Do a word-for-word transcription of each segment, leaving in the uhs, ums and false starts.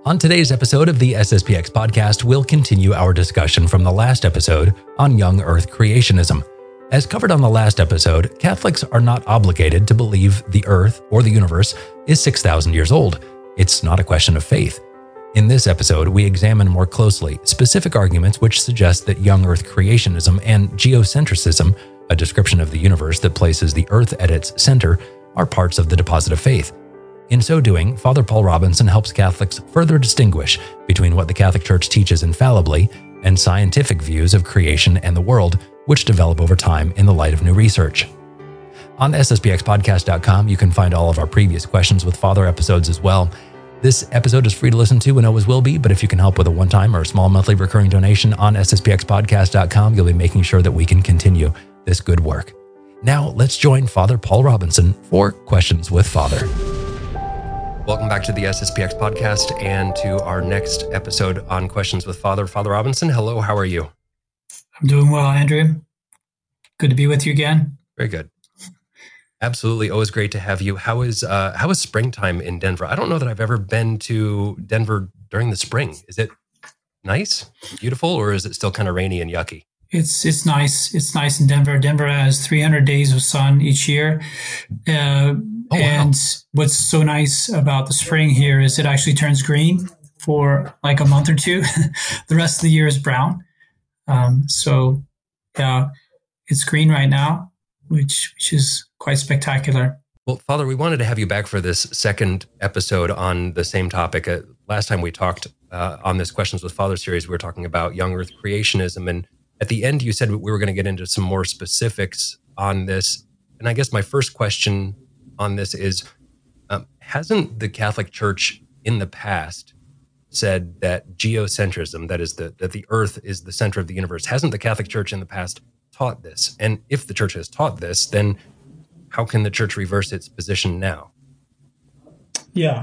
On today's episode of the S S P X podcast, we'll continue our discussion from the last episode on young Earth creationism. As covered on the last episode, Catholics are not obligated to believe the Earth or the universe is six thousand years old. It's not a question of faith. In this episode, we examine more closely specific arguments which suggest that young Earth creationism and geocentrism, a description of the universe that places the Earth at its center, are parts of the deposit of faith. In so doing, Father Paul Robinson helps Catholics further distinguish between what the Catholic Church teaches infallibly and scientific views of creation and the world, which develop over time in the light of new research. On S S P X podcast dot com, you can find all of our previous Questions with Father episodes as well. This episode is free to listen to and always will be, but if you can help with a one-time or small monthly recurring donation on S S P X podcast dot com, you'll be making sure that we can continue this good work. Now, let's join Father Paul Robinson for Questions with Father. Welcome back to the S S P X podcast and to our next episode on Questions with Father. Father Robinson, hello, how are you? I'm doing well, Andrew. Good to be with you again. Very good. Absolutely. Always great to have you. How is uh, how is springtime in Denver? I don't know that I've ever been to Denver during the spring. Is it nice, beautiful, or is it still kind of rainy and yucky? It's it's nice. It's nice in Denver. Denver has three hundred days of sun each year. Uh, oh, and wow. What's so nice about the spring here is it actually turns green for like a month or two. The rest of the year is brown. Um, so, yeah, it's green right now, which which is quite spectacular. Well, Father, we wanted to have you back for this second episode on the same topic. Uh, last time we talked uh, on this Questions with Father series, we were talking about young Earth creationism. And at the end, you said we were going to get into some more specifics on this. And I guess my first question on this is, um, hasn't the Catholic Church in the past said that geocentrism, that is the, that the Earth is the center of the universe, hasn't the Catholic Church in the past taught this? And if the Church has taught this, then how can the Church reverse its position now? Yeah.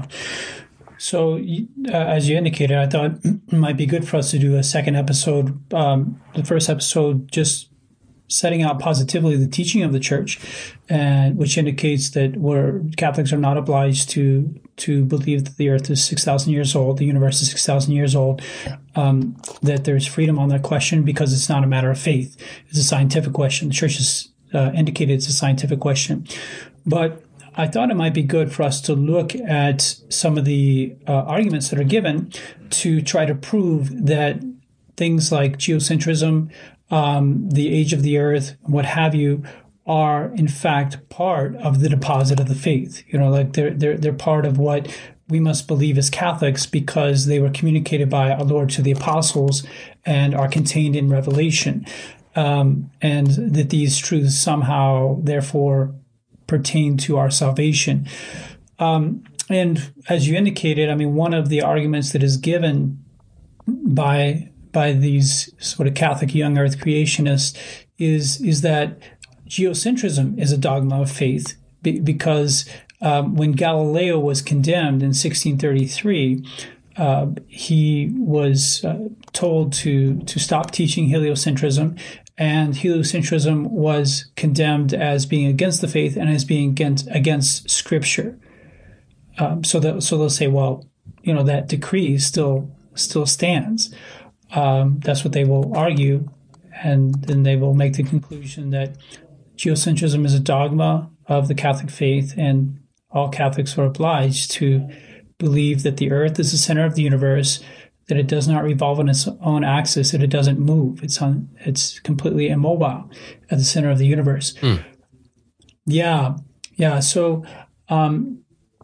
So, uh, as you indicated, I thought it might be good for us to do a second episode. Um, the first episode just setting out positively the teaching of the Church, and which indicates that we're, Catholics are not obliged to to believe that the Earth is six thousand years old, the universe is six thousand years old, um, that there's freedom on that question because it's not a matter of faith. It's a scientific question. The Church has uh, indicated it's a scientific question. But I thought it might be good for us to look at some of the uh, arguments that are given to try to prove that things like geocentrism, um, the age of the Earth, what have you, are in fact part of the deposit of the faith. You know, like they're they're they're part of what we must believe as Catholics because they were communicated by our Lord to the apostles and are contained in Revelation, um, and that these truths somehow, therefore, pertain to our salvation. Um, and as you indicated, I mean, one of the arguments that is given by by these sort of Catholic young Earth creationists is is that geocentrism is a dogma of faith be, because um, when Galileo was condemned in sixteen thirty-three, uh, he was uh, told to to stop teaching heliocentrism. And heliocentrism was condemned as being against the faith and as being against, against Scripture. Um, so that so they'll say, well, you know, that decree still still stands. Um, that's what they will argue, and then they will make the conclusion that geocentrism is a dogma of the Catholic faith, and all Catholics are obliged to believe that the Earth is the center of the universe, that it does not revolve on its own axis, that it doesn't move. It's on, it's completely immobile at the center of the universe. Mm. Yeah, yeah. So um,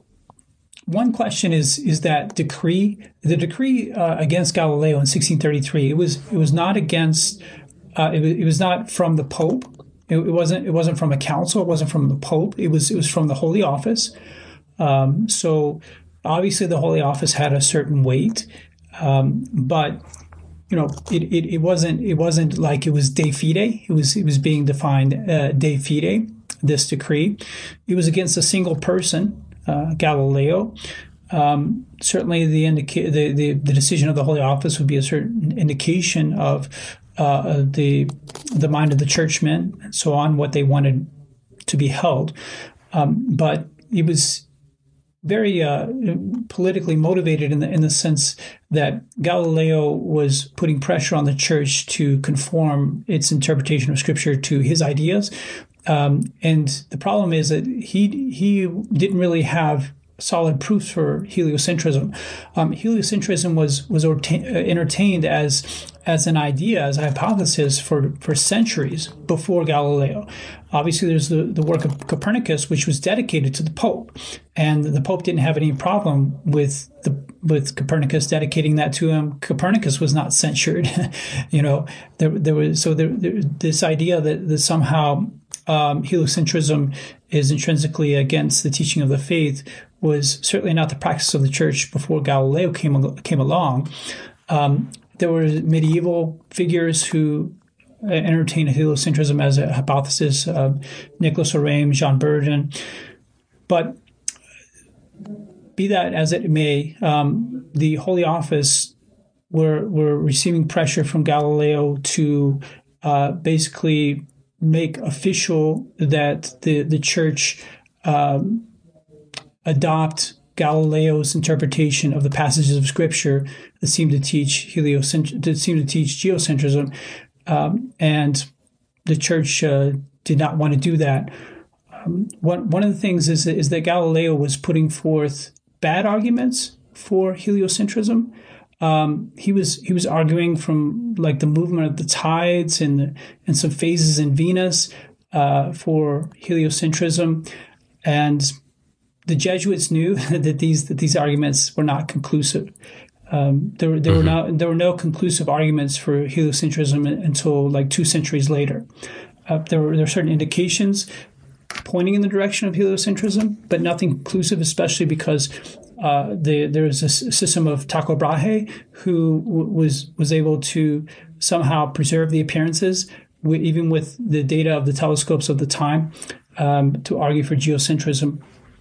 one question is is that decree, the decree uh, against Galileo in sixteen thirty-three. It was it was not against. Uh, it, was, it was not from the Pope. It, it wasn't. It wasn't from a council. It wasn't from the Pope. It was. It was from the Holy Office. Um, so obviously, the Holy Office had a certain weight. Um, but you know, it, it, it wasn't it wasn't like it was de fide. It was it was being defined uh, de fide. This decree, it was against a single person, uh, Galileo. Um, certainly, the, indica- the the the decision of the Holy Office would be a certain indication of uh, the the mind of the churchmen and so on, what they wanted to be held. Um, but it was very uh, politically motivated in the in the sense that Galileo was putting pressure on the church to conform its interpretation of Scripture to his ideas, um, and the problem is that he he didn't really have solid proofs for heliocentrism. Um, heliocentrism was was orta- entertained as as an idea, as a hypothesis for, for centuries before Galileo. Obviously, there's the, the work of Copernicus, which was dedicated to the Pope, and the Pope didn't have any problem with the with Copernicus dedicating that to him. Copernicus was not censured, you know. There there was so there, there, this idea that, that somehow um, heliocentrism is intrinsically against the teaching of the faith was certainly not the practice of the church before Galileo came came along. Um, there were medieval figures who entertained heliocentrism as a hypothesis, uh, Nicholas Oraim, Jean Burdon. But be that as it may, um, the Holy Office were were receiving pressure from Galileo to uh, basically make official that the the church um, adopt Galileo's interpretation of the passages of Scripture that seem to teach heliocent- that seem to teach geocentrism, um, and the church uh, did not want to do that. Um, one one of the things is is that Galileo was putting forth bad arguments for heliocentrism. Um, he was he was arguing from like the movement of the tides and the, and some phases in Venus uh, for heliocentrism, and the Jesuits knew that these that these arguments were not conclusive. Um, there there mm-hmm. were no there were no conclusive arguments for heliocentrism until like two centuries later. Uh, there were there were certain indications pointing in the direction of heliocentrism, but nothing conclusive, especially because uh, the, there was a system of Tycho Brahe who w- was was able to somehow preserve the appearances, w- even with the data of the telescopes of the time, um, to argue for geocentrism.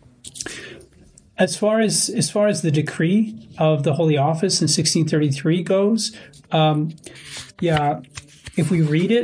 As far as as far as the decree of the Holy Office in sixteen thirty-three goes, um, yeah, if we read it,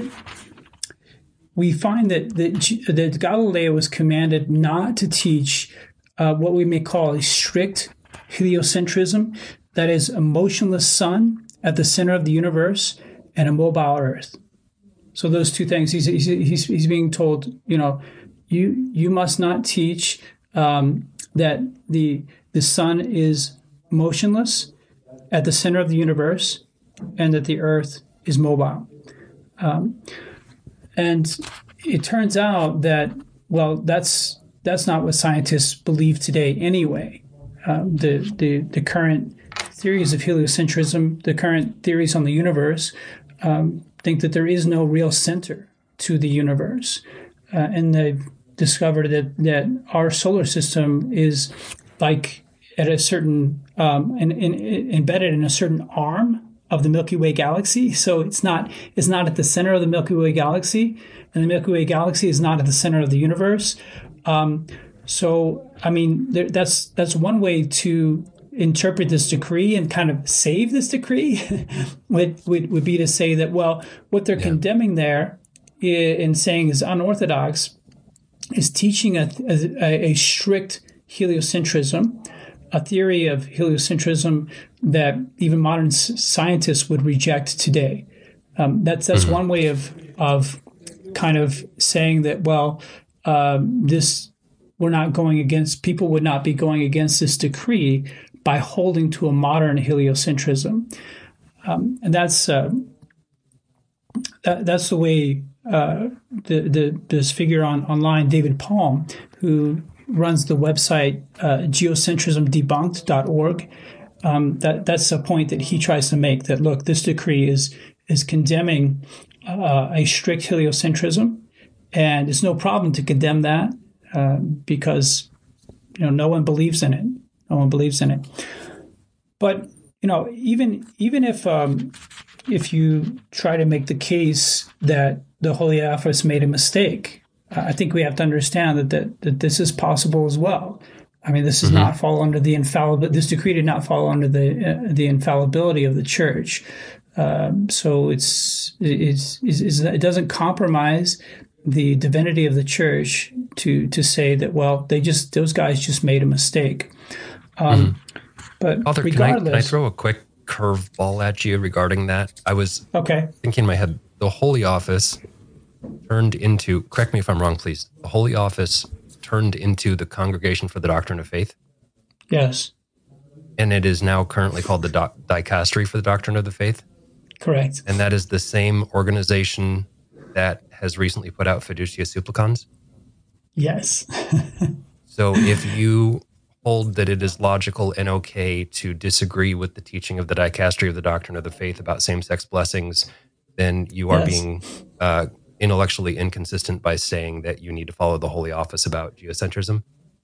we find that, that, that Galileo was commanded not to teach uh, what we may call a strict heliocentrism, that is, a motionless sun at the center of the universe and a mobile Earth. So those two things, he's he's he's, he's being told, you know, you you must not teach um, that the the sun is motionless at the center of the universe and that the Earth is mobile. Um, And it turns out that, well, that's that's not what scientists believe today anyway. Um, the, the the current theories of heliocentrism, the current theories on the universe, um, think that there is no real center to the universe. Uh, and they've discovered that, that our solar system is like at a certain, um, in, in, embedded in a certain arm of the Milky Way galaxy. So it's not it's not at the center of the Milky Way galaxy, and the Milky Way galaxy is not at the center of the universe. Um, so, I mean, there, that's that's one way to interpret this decree and kind of save this decree would, would would be to say that, well, what they're yeah. condemning there in saying is unorthodox is teaching a, a, a strict heliocentrism, a theory of heliocentrism that even modern scientists would reject today. Um, that's that's mm-hmm. one way of of kind of saying that, well, um, this we're not going against, people would not be going against this decree by holding to a modern heliocentrism. Um, and that's uh, that, that's the way uh, the, the this figure on online, David Palm, who runs the website uh, geocentrism debunked dot org. Um, that that's a point that he tries to make, that look, this decree is is condemning uh, a strict heliocentrism, and it's no problem to condemn that uh, because you know no one believes in it. No one believes in it. But you know, even even if um, if you try to make the case that the Holy Office made a mistake, I think we have to understand that, that that this is possible as well. I mean, this does mm-hmm. not fall under the infallibility. This decree did not fall under the uh, the infallibility of the church. Um, so it's, it's, it's it doesn't compromise the divinity of the church to to say that, well, they just those guys just made a mistake. Um, mm-hmm. But Father, regardless, can I, can I throw a quick curveball at you regarding that? I was okay. thinking in my head, the Holy Office turned into, correct me if I'm wrong, please, the Holy Office turned into the Congregation for the Doctrine of Faith. Yes. And it is now currently called the Di- Dicastery for the Doctrine of the Faith. Correct. And that is the same organization that has recently put out Fiducia Supplicans. Yes. So if you hold that it is logical and okay to disagree with the teaching of the Dicastery of the Doctrine of the Faith about same-sex blessings, then you are yes. being uh, intellectually inconsistent by saying that you need to follow the Holy Office about geocentrism.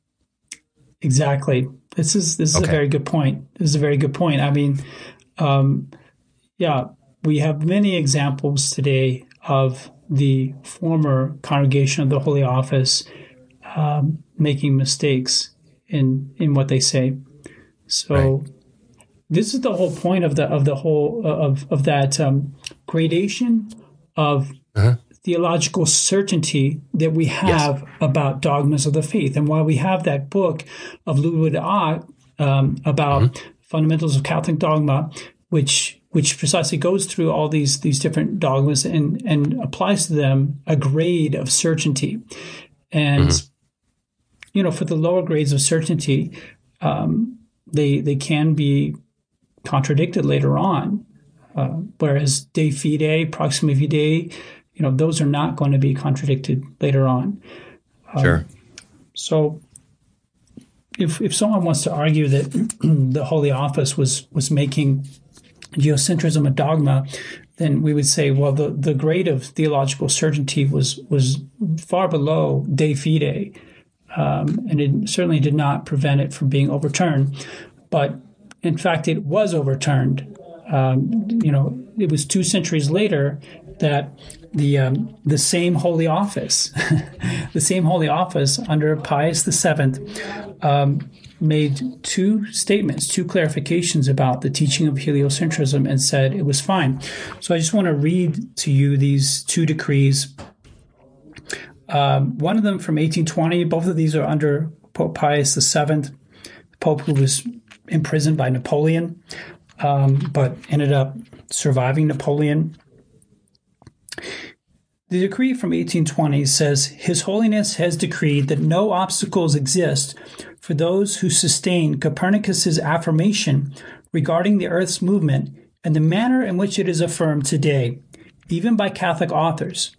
Exactly. This is this is okay. a very good point. This is a very good point. I mean, um, yeah, we have many examples today of the former congregation of the Holy Office um, making mistakes in in what they say. So right. this is the whole point of the of the whole of of that um, gradation of uh-huh. theological certainty that we have yes. about dogmas of the faith, and why we have that book of Ludwig Ott um, about mm-hmm. fundamentals of Catholic dogma, which which precisely goes through all these these different dogmas and and applies to them a grade of certainty. And mm-hmm. you know, for the lower grades of certainty, um, they they can be contradicted later on. Uh, whereas de fide, proxima fide, you know, those are not going to be contradicted later on. Um, sure. So, if if someone wants to argue that the Holy Office was was making geocentrism a dogma, then we would say, well, the, the grade of theological certainty was was far below de fide, um, and it certainly did not prevent it from being overturned. But in fact, it was overturned. Um, you know, it was two centuries later that the um, the same Holy Office, the same Holy Office under Pius the Seventh, um, made two statements, two clarifications about the teaching of heliocentrism, and said it was fine. So I just want to read to you these two decrees. Um, one of them from eighteen twenty. Both of these are under Pope Pius the Seventh, the Pope who was imprisoned by Napoleon, um, but ended up surviving Napoleon. The decree from eighteen twenty says, His Holiness has decreed that no obstacles exist for those who sustain Copernicus's affirmation regarding the Earth's movement and the manner in which it is affirmed today, even by Catholic authors.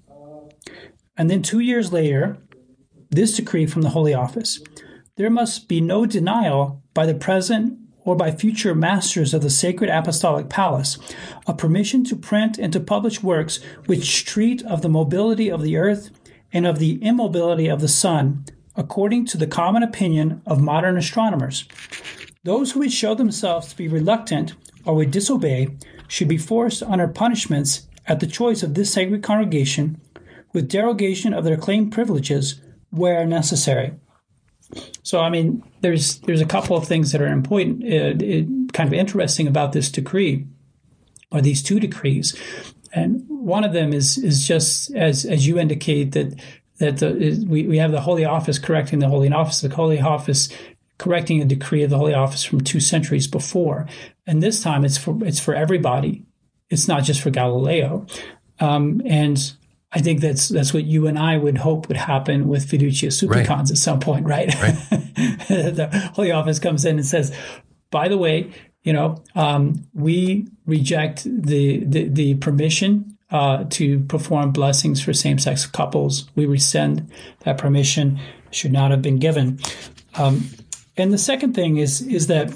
And then two years later, this decree from the Holy Office, there must be no denial by the present or by future masters of the Sacred Apostolic Palace, a permission to print and to publish works which treat of the mobility of the earth and of the immobility of the sun, according to the common opinion of modern astronomers. Those who would show themselves to be reluctant or would disobey should be forced under punishments at the choice of this sacred congregation, with derogation of their claimed privileges where necessary. So, I mean, there's there's a couple of things that are important, uh, it, kind of interesting about this decree, or these two decrees, and one of them is is just as as you indicate that that the, is, we we have the Holy Office correcting the Holy Office, the Holy Office correcting a decree of the Holy Office from two centuries before, and this time it's for it's for everybody. It's not just for Galileo, um, and I think that's that's what you and I would hope would happen with Fiducia Supplicans right. at some point, right? right. The Holy Office comes in and says, by the way, you know, um, we reject the the, the permission uh, to perform blessings for same-sex couples. We rescind that permission. Should not have been given. Um, and the second thing is is that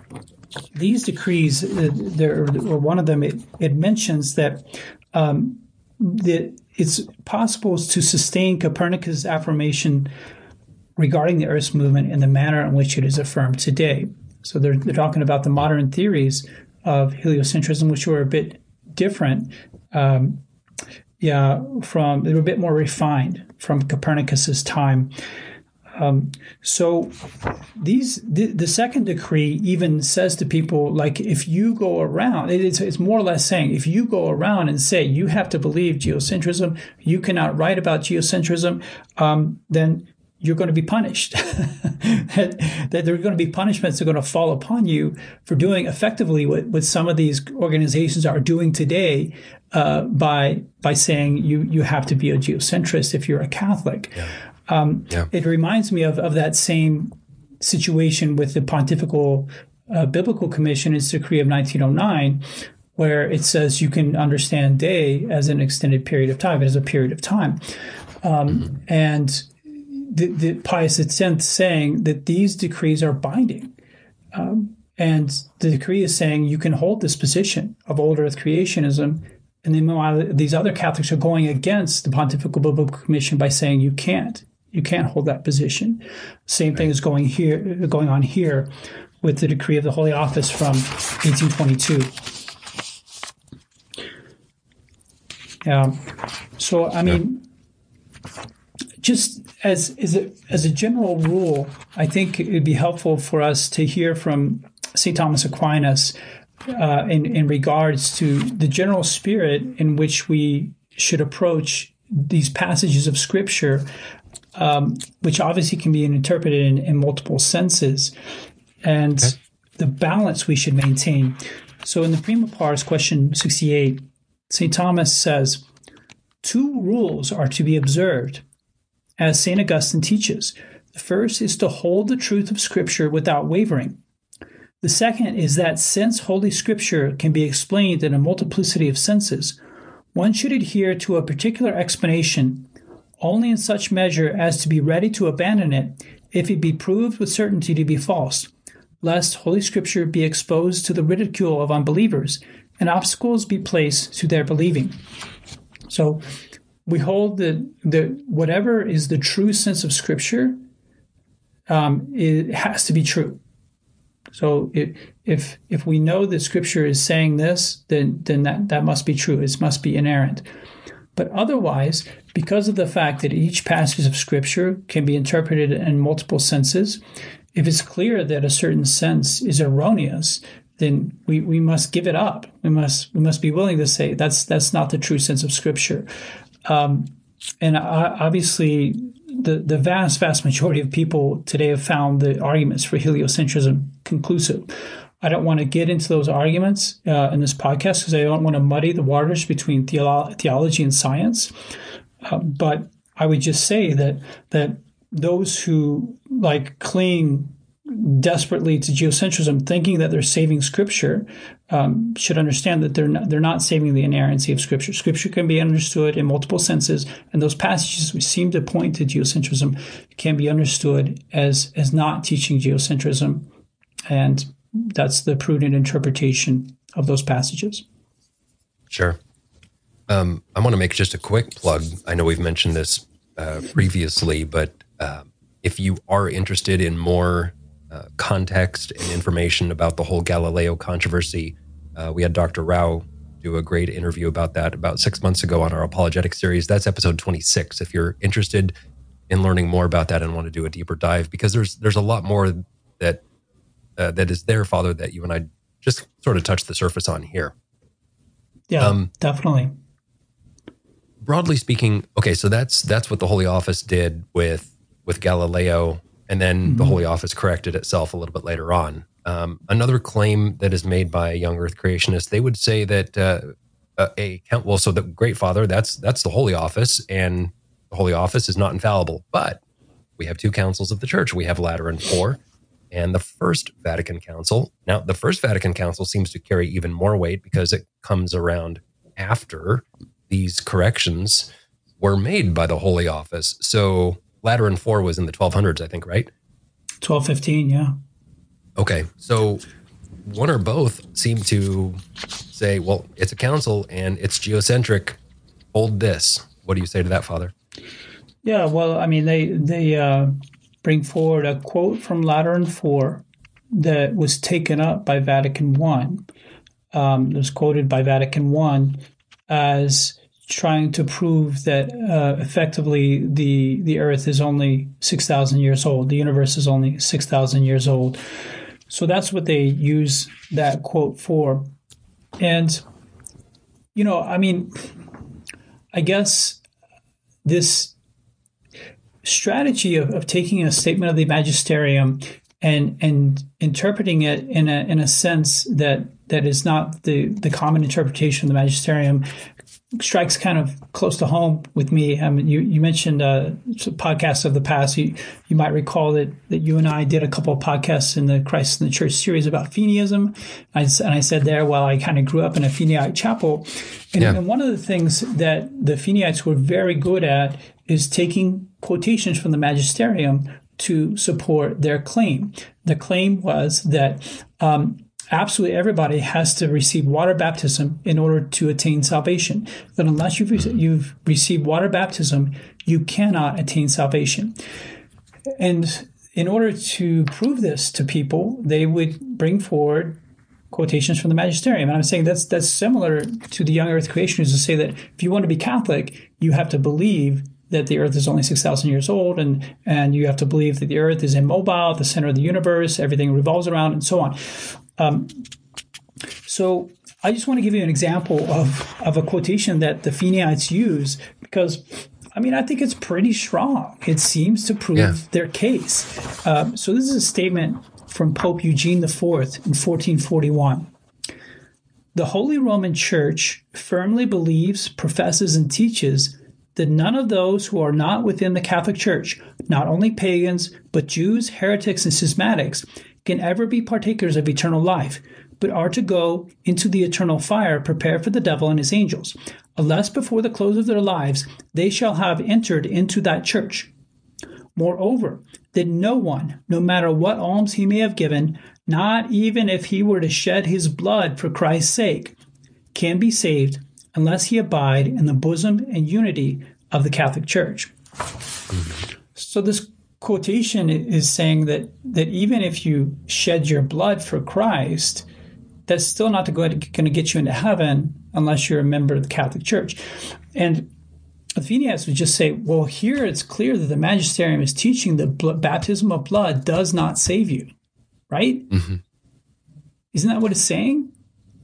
these decrees, uh, there or one of them, it, it mentions that um, the it's possible to sustain Copernicus' affirmation regarding the Earth's movement in the manner in which it is affirmed today. So they're, they're talking about the modern theories of heliocentrism, which were a bit different, um, yeah, from they were a bit more refined from Copernicus' time. Um, so these the, the second decree even says to people, like, if you go around, it's, it's more or less saying, if you go around and say you have to believe geocentrism, you cannot write about geocentrism, um, then you're going to be punished, that, that there are going to be punishments that are going to fall upon you for doing effectively what, what some of these organizations are doing today uh, by by saying you you have to be a geocentrist if you're a Catholic. Yeah. Um, yeah. It reminds me of, of that same situation with the Pontifical uh, Biblical Commission, its decree of nineteen oh nine, where it says you can understand day as an extended period of time, as a period of time. Um, mm-hmm. And the, the Pius X saying that these decrees are binding. Um, and the decree is saying you can hold this position of old earth creationism. And then meanwhile, these other Catholics are going against the Pontifical Biblical Commission by saying you can't. You can't hold that position. Same thing is going here, going on here with the decree of the Holy Office from eighteen twenty-two. Yeah. So, I mean, yeah. just as as a, as a general rule, I think it would be helpful for us to hear from Saint Thomas Aquinas uh, in, in regards to the general spirit in which we should approach these passages of Scripture, um, which obviously can be interpreted in, in multiple senses, and okay. the balance we should maintain. So in the Prima Pars, question sixty-eight, Saint Thomas says, two rules are to be observed, as Saint Augustine teaches. The first is to hold the truth of Scripture without wavering. The second is that since Holy Scripture can be explained in a multiplicity of senses, one should adhere to a particular explanation only in such measure as to be ready to abandon it if it be proved with certainty to be false, lest Holy Scripture be exposed to the ridicule of unbelievers and obstacles be placed to their believing. So we hold that, that whatever is the true sense of Scripture, um, it has to be true. So if, if if we know that Scripture is saying this, then then that, that must be true. It must be inerrant. But otherwise, because of the fact that each passage of Scripture can be interpreted in multiple senses, if it's clear that a certain sense is erroneous, then we, we must give it up. We must we must be willing to say that's that's not the true sense of Scripture. Um, and obviously, the, the vast, vast majority of people today have found the arguments for heliocentrism conclusive. I don't want to get into those arguments uh, in this podcast because I don't want to muddy the waters between theolo- theology and science. Uh, but I would just say that that those who like cling desperately to geocentrism, thinking that they're saving Scripture, um, should understand that they're not, they're not saving the inerrancy of Scripture. Scripture can be understood in multiple senses, and those passages which seem to point to geocentrism can be understood as as not teaching geocentrism, and that's the prudent interpretation of those passages. Sure. Um, I want to make just a quick plug. I know we've mentioned this uh, previously, but uh, if you are interested in more uh, context and information about the whole Galileo controversy, uh, we had Doctor Rao do a great interview about that about six months ago on our apologetic series. That's episode twenty-six. If you're interested in learning more about that and want to do a deeper dive, because there's there's a lot more that uh, that is there, Father, that you and I just sort of touched the surface on here. Yeah, um, definitely. Broadly speaking, okay, so that's that's what the Holy Office did with with Galileo, and then mm-hmm. the Holy Office corrected itself a little bit later on. Um, another claim that is made by young Earth creationists, they would say that uh, a count. Well, so the Great Father, that's that's the Holy Office, and the Holy Office is not infallible. But we have two councils of the Church. We have Lateran four and the First Vatican Council. Now, the First Vatican Council seems to carry even more weight because it comes around after these corrections were made by the Holy Office. So Lateran four was in the twelve hundreds, I think, right? twelve fifteen, yeah. Okay, so one or both seem to say, well, it's a council and it's geocentric. Hold this. What do you say to that, Father? Yeah, well, I mean, they they uh, bring forward a quote from Lateran four that was taken up by Vatican One. Um, it was quoted by Vatican One as trying to prove that uh, effectively the the Earth is only six thousand years old. The universe is only six thousand years old. So that's what they use that quote for. And, you know, I mean, I guess this, strategy of, of taking a statement of the magisterium and and interpreting it in a in a sense that that is not the, the common interpretation of the magisterium strikes kind of close to home with me. I mean, you, you mentioned uh, podcasts of the past. You you might recall that, that you and I did a couple of podcasts in the Christ in the Church series about Feeneyism. I, and I said there, well, I kind of grew up in a Feeneyite chapel. And, yeah. and one of the things that the Feeneyites were very good at is taking quotations from the magisterium to support their claim. The claim was that um, absolutely everybody has to receive water baptism in order to attain salvation. That unless you've, you've received water baptism, you cannot attain salvation. And in order to prove this to people, they would bring forward quotations from the magisterium. And I'm saying that's that's similar to the young earth creationists who say that if you want to be Catholic, you have to believe that the earth is only six thousand years old, and, and you have to believe that the earth is immobile, the center of the universe, everything revolves around, and so on. Um, so I just want to give you an example of, of a quotation that the Feeneyites use, because, I mean, I think it's pretty strong. It seems to prove yeah. their case. Um, so this is a statement from Pope Eugene the Fourth in fourteen forty-one. The Holy Roman Church firmly believes, professes, and teaches that none of those who are not within the Catholic Church, not only pagans, but Jews, heretics, and schismatics, can ever be partakers of eternal life, but are to go into the eternal fire prepared for the devil and his angels, unless before the close of their lives they shall have entered into that church. Moreover, that no one, no matter what alms he may have given, not even if he were to shed his blood for Christ's sake, can be saved unless he abide in the bosom and unity of the Catholic Church. So this quotation is saying that that even if you shed your blood for Christ, that's still not going to get you into heaven unless you're a member of the Catholic Church. And the Feeneyites would just say, well, here it's clear that the magisterium is teaching that blood, baptism of blood does not save you, right? Mm-hmm. Isn't that what it's saying?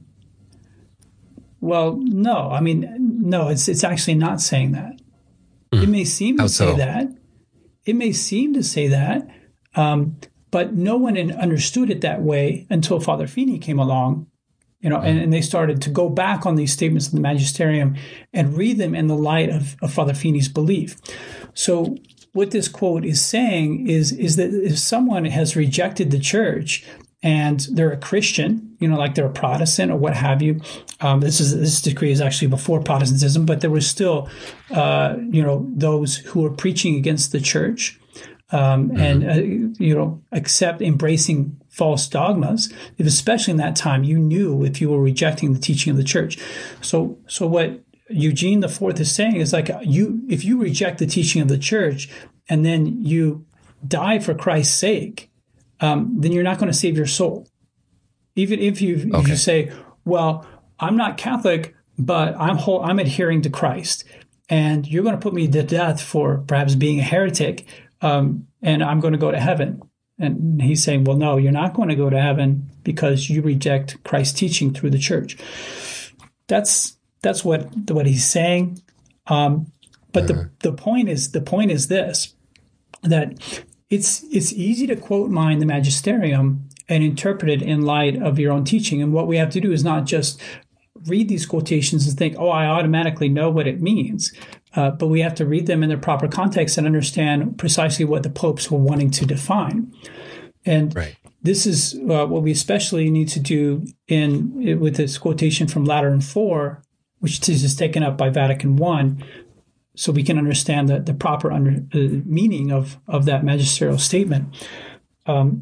Well, no. I mean, no, it's it's actually not saying that. Mm. It may seem to How say so? that. It may seem to say that, um, but no one in, understood it that way until Father Feeney came along, you know, mm. and, and they started to go back on these statements of the magisterium and read them in the light of, of Father Feeney's belief. So what this quote is saying is, is that if someone has rejected the church and they're a Christian, you know, like they're a Protestant or what have you. Um, this is this decree is actually before Protestantism, but there was still, uh, you know, those who were preaching against the church um, mm-hmm. and, uh, you know, accept embracing false dogmas. If especially in that time, you knew if you were rejecting the teaching of the church. So, so what Eugene the Fourth is saying is like you, if you reject the teaching of the church and then you die for Christ's sake, Um, then you're not going to save your soul. Even if you okay. if you say, well, I'm not Catholic, but I'm whole, I'm adhering to Christ, and you're going to put me to death for perhaps being a heretic, um, and I'm going to go to heaven. And he's saying, well, no, you're not going to go to heaven because you reject Christ's teaching through the church. That's that's what what he's saying. Um, but uh-huh. the the point is the point is this, that It's it's easy to quote mine the magisterium and interpret it in light of your own teaching. And what we have to do is not just read these quotations and think, oh, I automatically know what it means. Uh, but we have to read them in their proper context and understand precisely what the popes were wanting to define. And right. this is uh, what we especially need to do in with this quotation from Lateran four, which is taken up by Vatican One, so we can understand the, the proper under, uh, meaning of, of that magisterial statement. Um,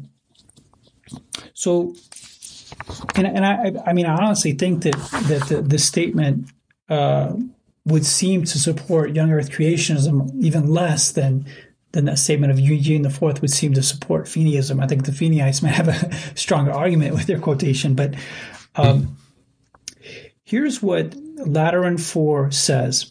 so, and, and I, I mean, I honestly think that that the, the statement uh, would seem to support young Earth creationism even less than than that statement of Eugene the Fourth would seem to support Feeneyism. I think the Feeneyites might have a stronger argument with their quotation, but um, here's what Lateran four says.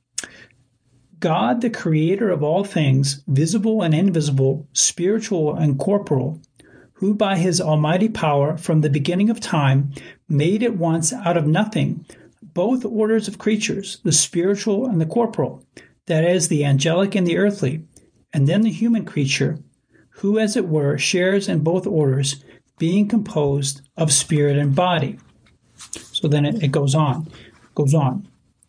God, the creator of all things, visible and invisible, spiritual and corporal, who by his almighty power from the beginning of time made at once out of nothing both orders of creatures, the spiritual and the corporal, that is, the angelic and the earthly, and then the human creature, who, as it were, shares in both orders, being composed of spirit and body. So then it, it goes on, goes on.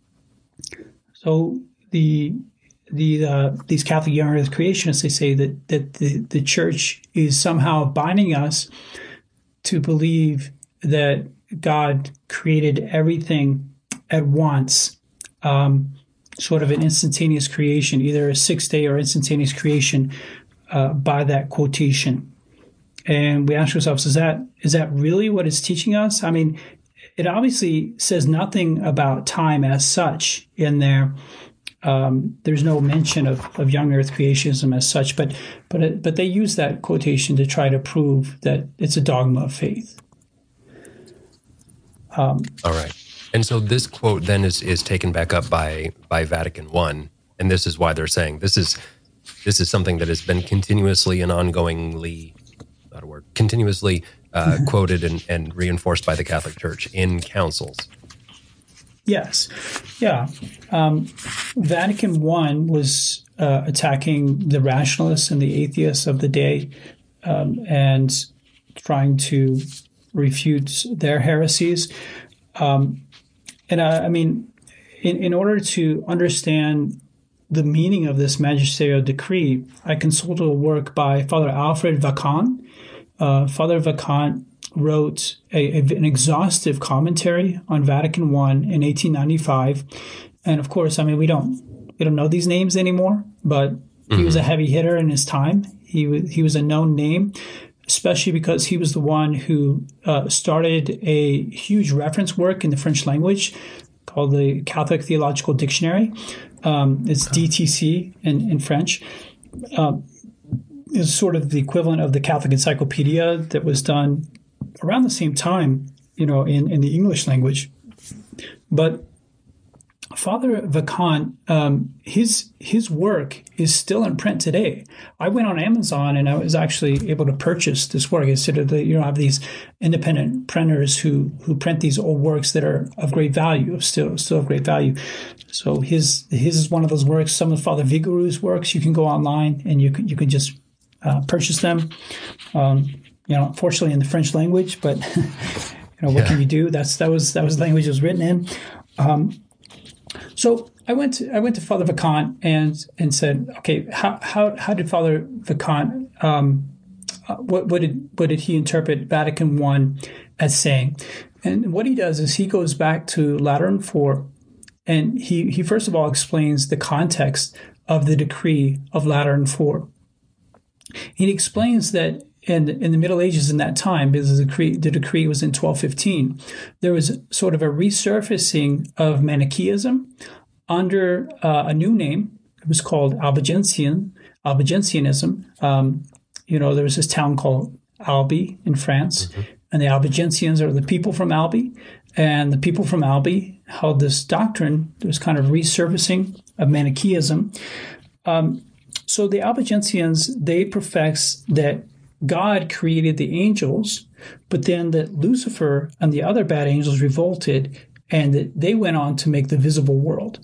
So the the uh, these Catholic young earth creationists, they say that that the, the church is somehow binding us to believe that God created everything at once, um, sort of an instantaneous creation, either a six-day or instantaneous creation uh, by that quotation. And we ask ourselves, is that is that really what it's teaching us? I mean, it obviously says nothing about time as such in there. Um, there's no mention of, of young earth creationism as such, but but it, but they use that quotation to try to prove that it's a dogma of faith. Um, All right. And so this quote then is, is taken back up by by Vatican One, and this is why they're saying this is this is something that has been continuously and ongoingly, not a word, continuously uh, quoted and, and reinforced by the Catholic Church in councils. Yes, yeah. Um, Vatican One was uh, attacking the rationalists and the atheists of the day, um, and trying to refute their heresies. Um, and I, I mean, in, in order to understand the meaning of this magisterial decree, I consulted a work by Father Alfred Vacant. Uh, Father Vacant wrote a, a, an exhaustive commentary on Vatican One in eighteen ninety-five, and of course, I mean, we don't we don't know these names anymore, but mm-hmm. he was a heavy hitter in his time. He was he was a known name, especially because he was the one who uh, started a huge reference work in the French language called the Catholic Theological Dictionary. Um, it's D T C in, in French. Um, it's sort of the equivalent of the Catholic Encyclopedia that was done around the same time, you know, in, in the English language. But Father Vacant, um, his his work is still in print today. I went on Amazon and I was actually able to purchase this work. I said that, you know, I have these independent printers who who print these old works that are of great value, still still of great value. So his his is one of those works. Some of Father Vigouroux's works, you can go online and you can you can just uh, purchase them. Um, you know, unfortunately in the French language, but you know, what yeah. can you do? That's that was that was the language it was written in. Um, So I went to I went to Father Vacant and and said, okay, how how how did Father Vacant um, uh, what what did what did he interpret Vatican One as saying? And what he does is he goes back to Lateran Four, and he he first of all explains the context of the decree of Lateran Four. He explains that in in the Middle Ages, in that time, because the decree the decree was in twelve fifteen, there was sort of a resurfacing of Manichaeism under uh, a new name. It was called Albigensian, Albigensianism. Um, you know, there was this town called Albi in France, mm-hmm. and the Albigensians are the people from Albi. And the people from Albi held this doctrine. There was kind of resurfacing of Manichaeism. Um, so the Albigensians, they profess that God created the angels, but then that Lucifer and the other bad angels revolted, and that they went on to make the visible world.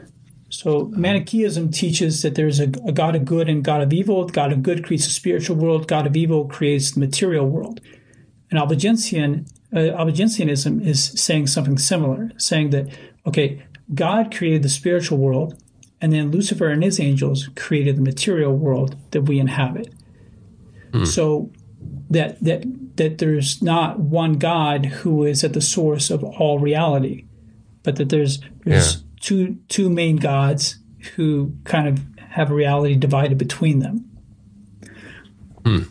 So Manichaeism teaches that there's a, a God of good and God of evil. God of good creates the spiritual world. God of evil creates the material world. And Albigensian, uh, Albigensianism is saying something similar, saying that, okay, God created the spiritual world, and then Lucifer and his angels created the material world that we inhabit. Hmm. So that that that there's not one God who is at the source of all reality, but that there's there's yeah. two two main gods who kind of have reality divided between them. Hmm.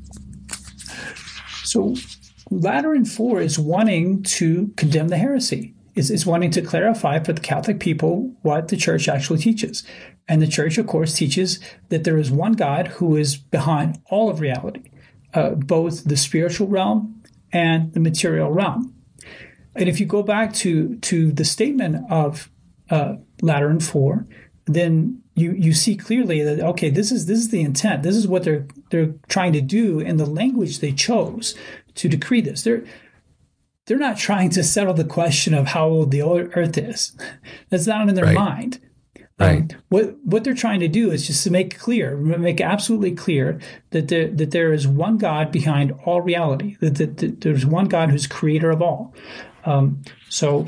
So Lateran Four is wanting to condemn the heresy. Is is wanting to clarify for the Catholic people what the Church actually teaches. And the Church, of course, teaches that there is one God who is behind all of reality, uh, both the spiritual realm and the material realm. And if you go back to, to the statement of uh, Lateran Four, then you, you see clearly that, okay, this is this is the intent. This is what they're they're trying to do in the language they chose to decree this. They're they're not trying to settle the question of how old the earth is. That's not in their right. mind. Right. Um, what what they're trying to do is just to make clear, make absolutely clear that there, that there is one God behind all reality. That, that, that there's one God who's creator of all. Um, so,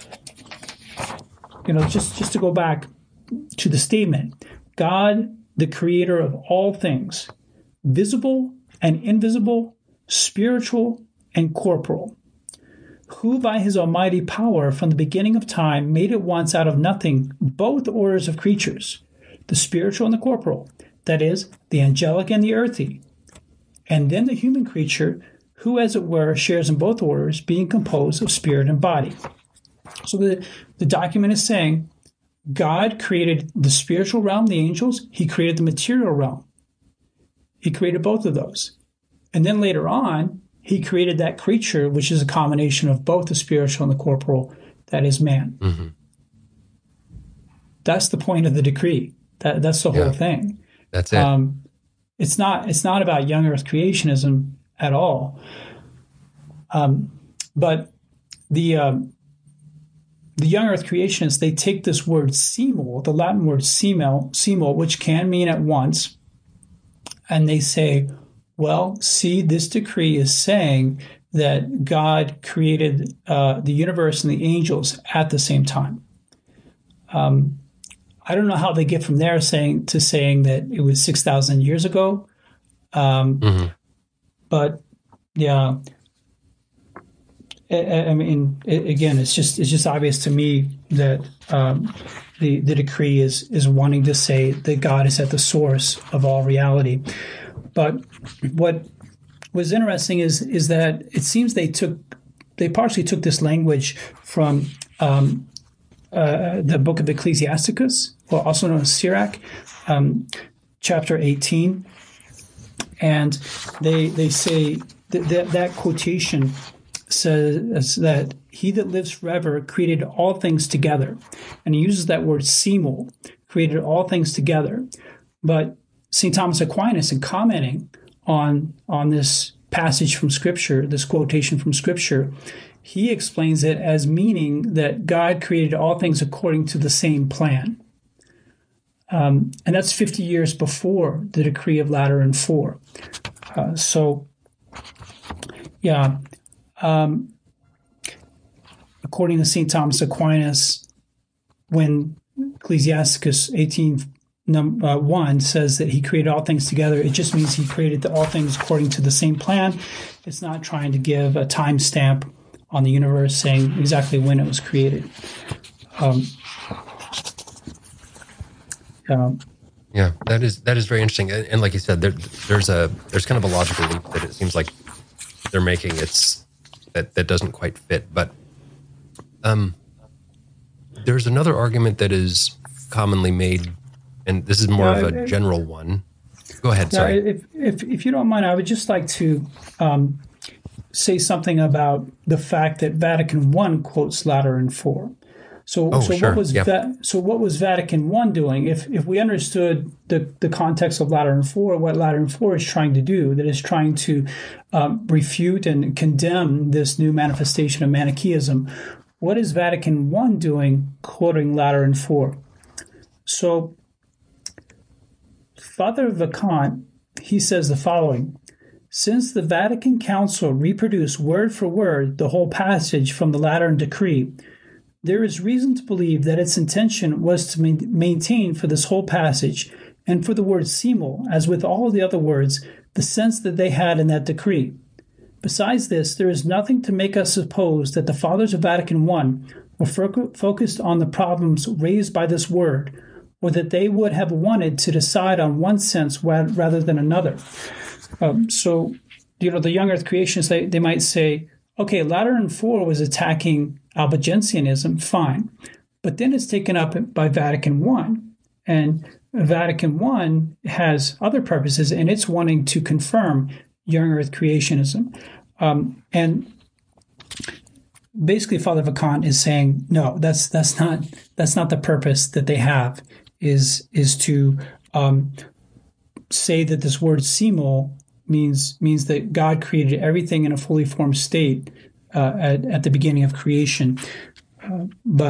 you know, just just to go back to the statement, God, the creator of all things, visible and invisible, spiritual and corporal, who by his almighty power from the beginning of time made at once out of nothing both orders of creatures, the spiritual and the corporal, that is, the angelic and the earthy, and then the human creature, who as it were shares in both orders, being composed of spirit and body. So the, the document is saying God created the spiritual realm, the angels, he created the material realm. He created both of those. And then later on, he created that creature, which is a combination of both the spiritual and the corporal, that is man. Mm-hmm. That's the point of the decree. That, that's the yeah. whole thing. That's it. Um, it's not. It's not about young Earth creationism at all. Um, but the um, the young Earth creationists, they take this word "simul," the Latin word "simul," simul, which can mean at once, and they say, well, see, this decree is saying that God created uh, the universe and the angels at the same time. Um, I don't know how they get from there saying to saying that it was six thousand years ago. Um, mm-hmm. But yeah, I, I mean, it, again, it's just it's just obvious to me that um, the the decree is is wanting to say that God is at the source of all reality. But what was interesting is is that it seems they took they partially took this language from um, uh, the book of Ecclesiasticus, or also known as Sirach, um, chapter eighteen, and they they say that that, that quotation says that he that lives forever created all things together, and he uses that word simul, created all things together, but Saint Thomas Aquinas, in commenting on, on this passage from Scripture, this quotation from Scripture, he explains it as meaning that God created all things according to the same plan. Um, and that's fifty years before the decree of Lateran four. Uh, so, yeah, um, according to Saint Thomas Aquinas, when Ecclesiasticus eighteen Number uh, one says that he created all things together, it just means he created the, all things according to the same plan. It's not trying to give a time stamp on the universe saying exactly when it was created. Um, um, yeah, that is that is very interesting. And, and like you said, there, there's a there's kind of a logical leap that it seems like they're making. It's that that doesn't quite fit. But um, there's another argument that is commonly made. And this is more uh, of a general one. Go ahead, sorry. If, if, if you don't mind, I would just like to um, say something about the fact that Vatican One quotes Lateran four. So, oh, so sure. what was yep. Va- so what was Vatican One doing? If if we understood the, the context of Lateran four, what Lateran four is trying to do, that is trying to um, refute and condemn this new manifestation of Manichaeism, what is Vatican One doing quoting Lateran four? So Father Vacant, he says the following: since the Vatican Council reproduced word for word the whole passage from the Lateran decree, there is reason to believe that its intention was to ma- maintain for this whole passage, and for the word simul, as with all of the other words, the sense that they had in that decree. Besides this, there is nothing to make us suppose that the Fathers of Vatican One were fo- focused on the problems raised by this word, or that they would have wanted to decide on one sense rather than another. Um, so, you know, the young Earth creationists, they, they might say, okay, Lateran four was attacking Albigensianism, fine. But then it's taken up by Vatican One. And Vatican One has other purposes, and it's wanting to confirm young Earth creationism. Um, and basically, Father Vacant is saying, no, that's that's not that's not the purpose that they have, is is to um, say that this word simul means means that God created everything in a fully formed state uh, at, at the beginning of creation. Uh, but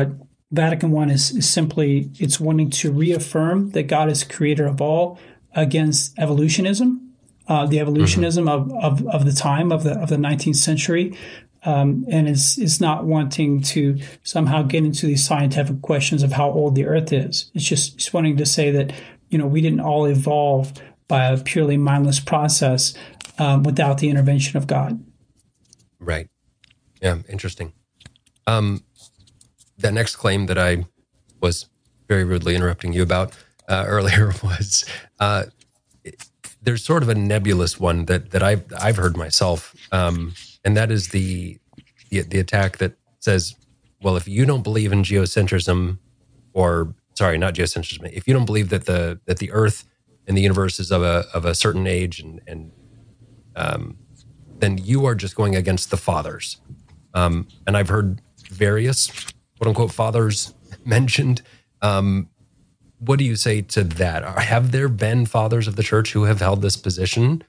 Vatican I is, is simply, it's wanting to reaffirm that God is creator of all against evolutionism, uh, the evolutionism mm-hmm. of, of, of the time of the of the nineteenth century. Um, and it's, it's not wanting to somehow get into these scientific questions of how old the Earth is. It's just it's wanting to say that, you know, we didn't all evolve by a purely mindless process um, without the intervention of God. Right. Yeah, interesting. Um, that next claim that I was very rudely interrupting you about uh, earlier was uh, it, there's sort of a nebulous one that that I've I've heard myself. Um, And that is the, the the attack that says, well, if you don't believe in geocentrism, or sorry, not geocentrism, if you don't believe that the that the Earth and the universe is of a of a certain age, and and um, then you are just going against the fathers. Um, and I've heard various quote unquote fathers mentioned. Um, what do you say to that? Have there been fathers of the church who have held this position?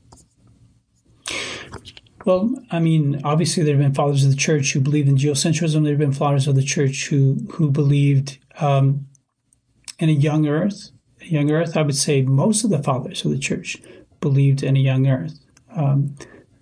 Well, I mean, obviously there have been fathers of the church who believed in geocentrism. There have been fathers of the church who who believed um, in a young earth. A young earth, I would say most of the fathers of the church believed in a young earth. Um,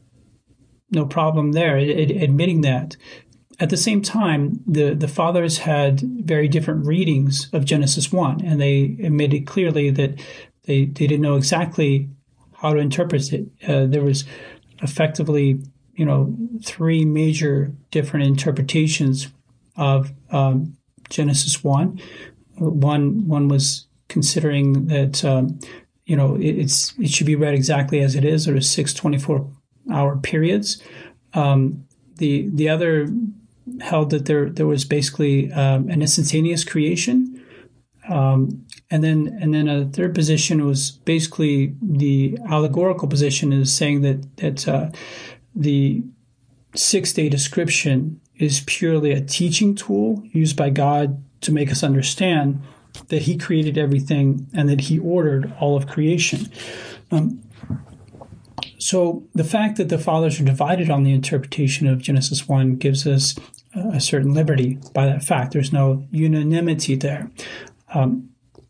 no problem there, it, it, admitting that. At the same time, the, the fathers had very different readings of Genesis one, and they admitted clearly that they, they didn't know exactly how to interpret it. Uh, there was effectively, you know, three major different interpretations of um, Genesis one. One one was considering that, um, you know, it, it's it should be read exactly as it is, or six twenty-four hour periods. Um, the the other held that there there was basically um, an instantaneous creation. Um, and then, and then a third position was basically the allegorical position, is saying that that uh, the six-day description is purely a teaching tool used by God to make us understand that He created everything and that He ordered all of creation. Um, so the fact that the fathers are divided on the interpretation of Genesis one gives us a certain liberty by that fact. There's no unanimity there. Um,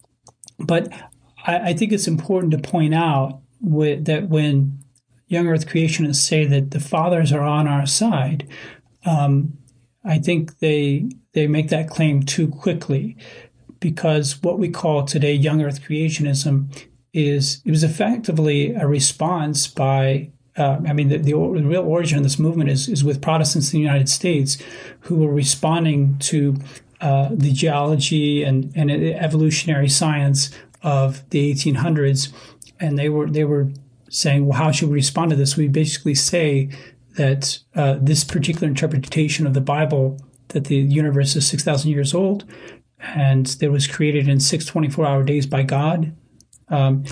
but I, I think it's important to point out with, that when young earth creationists say that the fathers are on our side, um, I think they they make that claim too quickly, because what we call today young earth creationism is it was effectively a response by Uh, I mean, the, the, the real origin of this movement is, is with Protestants in the United States who were responding to uh, the geology and, and evolutionary science of the eighteen hundreds, and they were they were saying, well, how should we respond to this? We basically say that uh, this particular interpretation of the Bible, that the universe is six thousand years old and that it was created in six twenty-four hour days by God, um,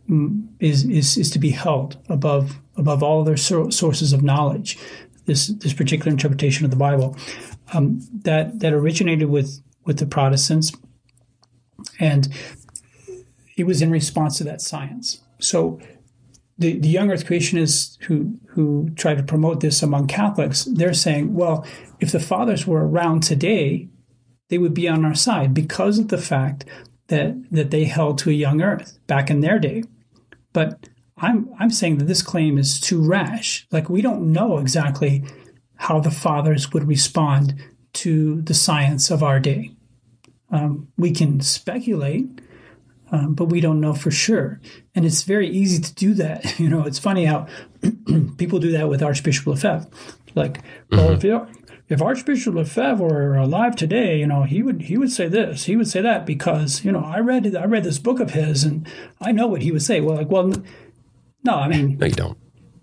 is, is is to be held above above all other sources of knowledge. This this particular interpretation of the Bible um, that that originated with with the Protestants, and it was in response to that science. So the the young Earth creationists who who try to promote this among Catholics, they're saying, well, if the fathers were around today, they would be on our side because of the fact that that they held to a young Earth back in their day. But I'm I'm saying that this claim is too rash. Like, we don't know exactly how the fathers would respond to the science of our day. Um, we can speculate, um, but we don't know for sure. And it's very easy to do that. You know, it's funny how people do that with Archbishop Lefebvre. Like, mm-hmm. well, if, you, if Archbishop Lefebvre were alive today, you know, he would he would say this, he would say that, because, you know, I read I read this book of his and I know what he would say. Well, like, well, no, I mean, no, you don't.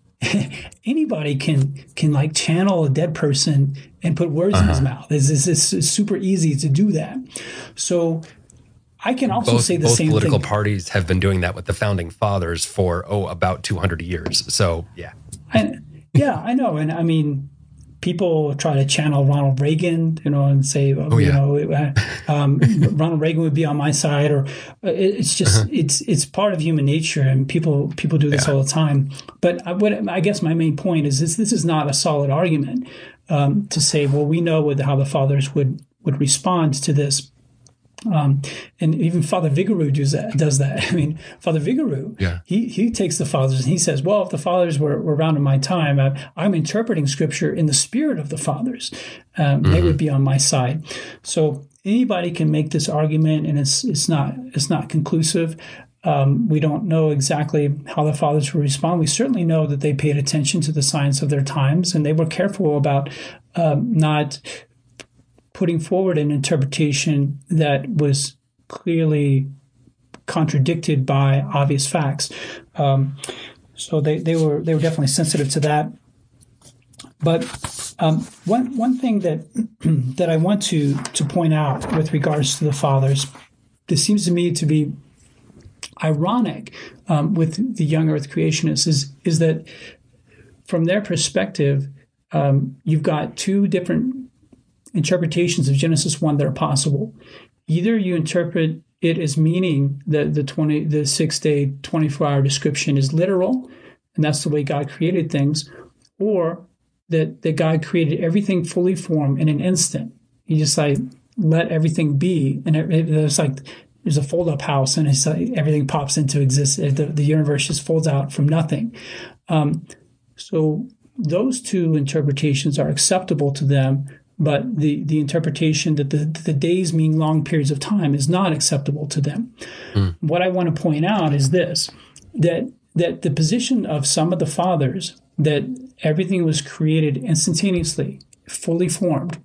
Anybody can can like channel a dead person and put words uh-huh. in his mouth. It's, it's, it's super easy to do that. So I can also both, say the both same thing. Both political parties have been doing that with the founding fathers for, oh, about two hundred years. So, yeah. I, yeah, I know. And I mean, people try to channel Ronald Reagan, you know, and say, oh, oh yeah. you know, um, Ronald Reagan would be on my side, or it's just, uh-huh. it's it's part of human nature, and people people do this yeah. all the time. But I, what I guess my main point is this: this is not a solid argument um, to say, well, we know what, how the fathers would would respond to this. Um, and even Father Vigouroux does that. Does that. I mean, Father Vigouroux, yeah. he he takes the fathers and he says, well, if the fathers were, were around in my time, I, I'm interpreting Scripture in the spirit of the fathers. Um, mm-hmm. They would be on my side. So anybody can make this argument, and it's it's not it's not conclusive. Um, we don't know exactly how the fathers would respond. We certainly know that they paid attention to the science of their times, and they were careful about um, not putting forward an interpretation that was clearly contradicted by obvious facts. Um, so they, they were they were definitely sensitive to that. But um, one one thing that that I want to to point out with regards to the fathers, this seems to me to be ironic um, with the young Earth creationists, is is that from their perspective, um, you've got two different interpretations of Genesis one that are possible. Either you interpret it as meaning that the twenty the six day twenty-four hour description is literal, and that's the way God created things, or that, that God created everything fully formed in an instant. He just like let everything be, and it, it, it's like there's a fold up house, and it's like everything pops into existence. The, the universe just folds out from nothing. Um, so those two interpretations are acceptable to them. But the, the interpretation that the, the days mean long periods of time is not acceptable to them. Mm. What I want to point out is this, that that the position of some of the fathers, that everything was created instantaneously, fully formed,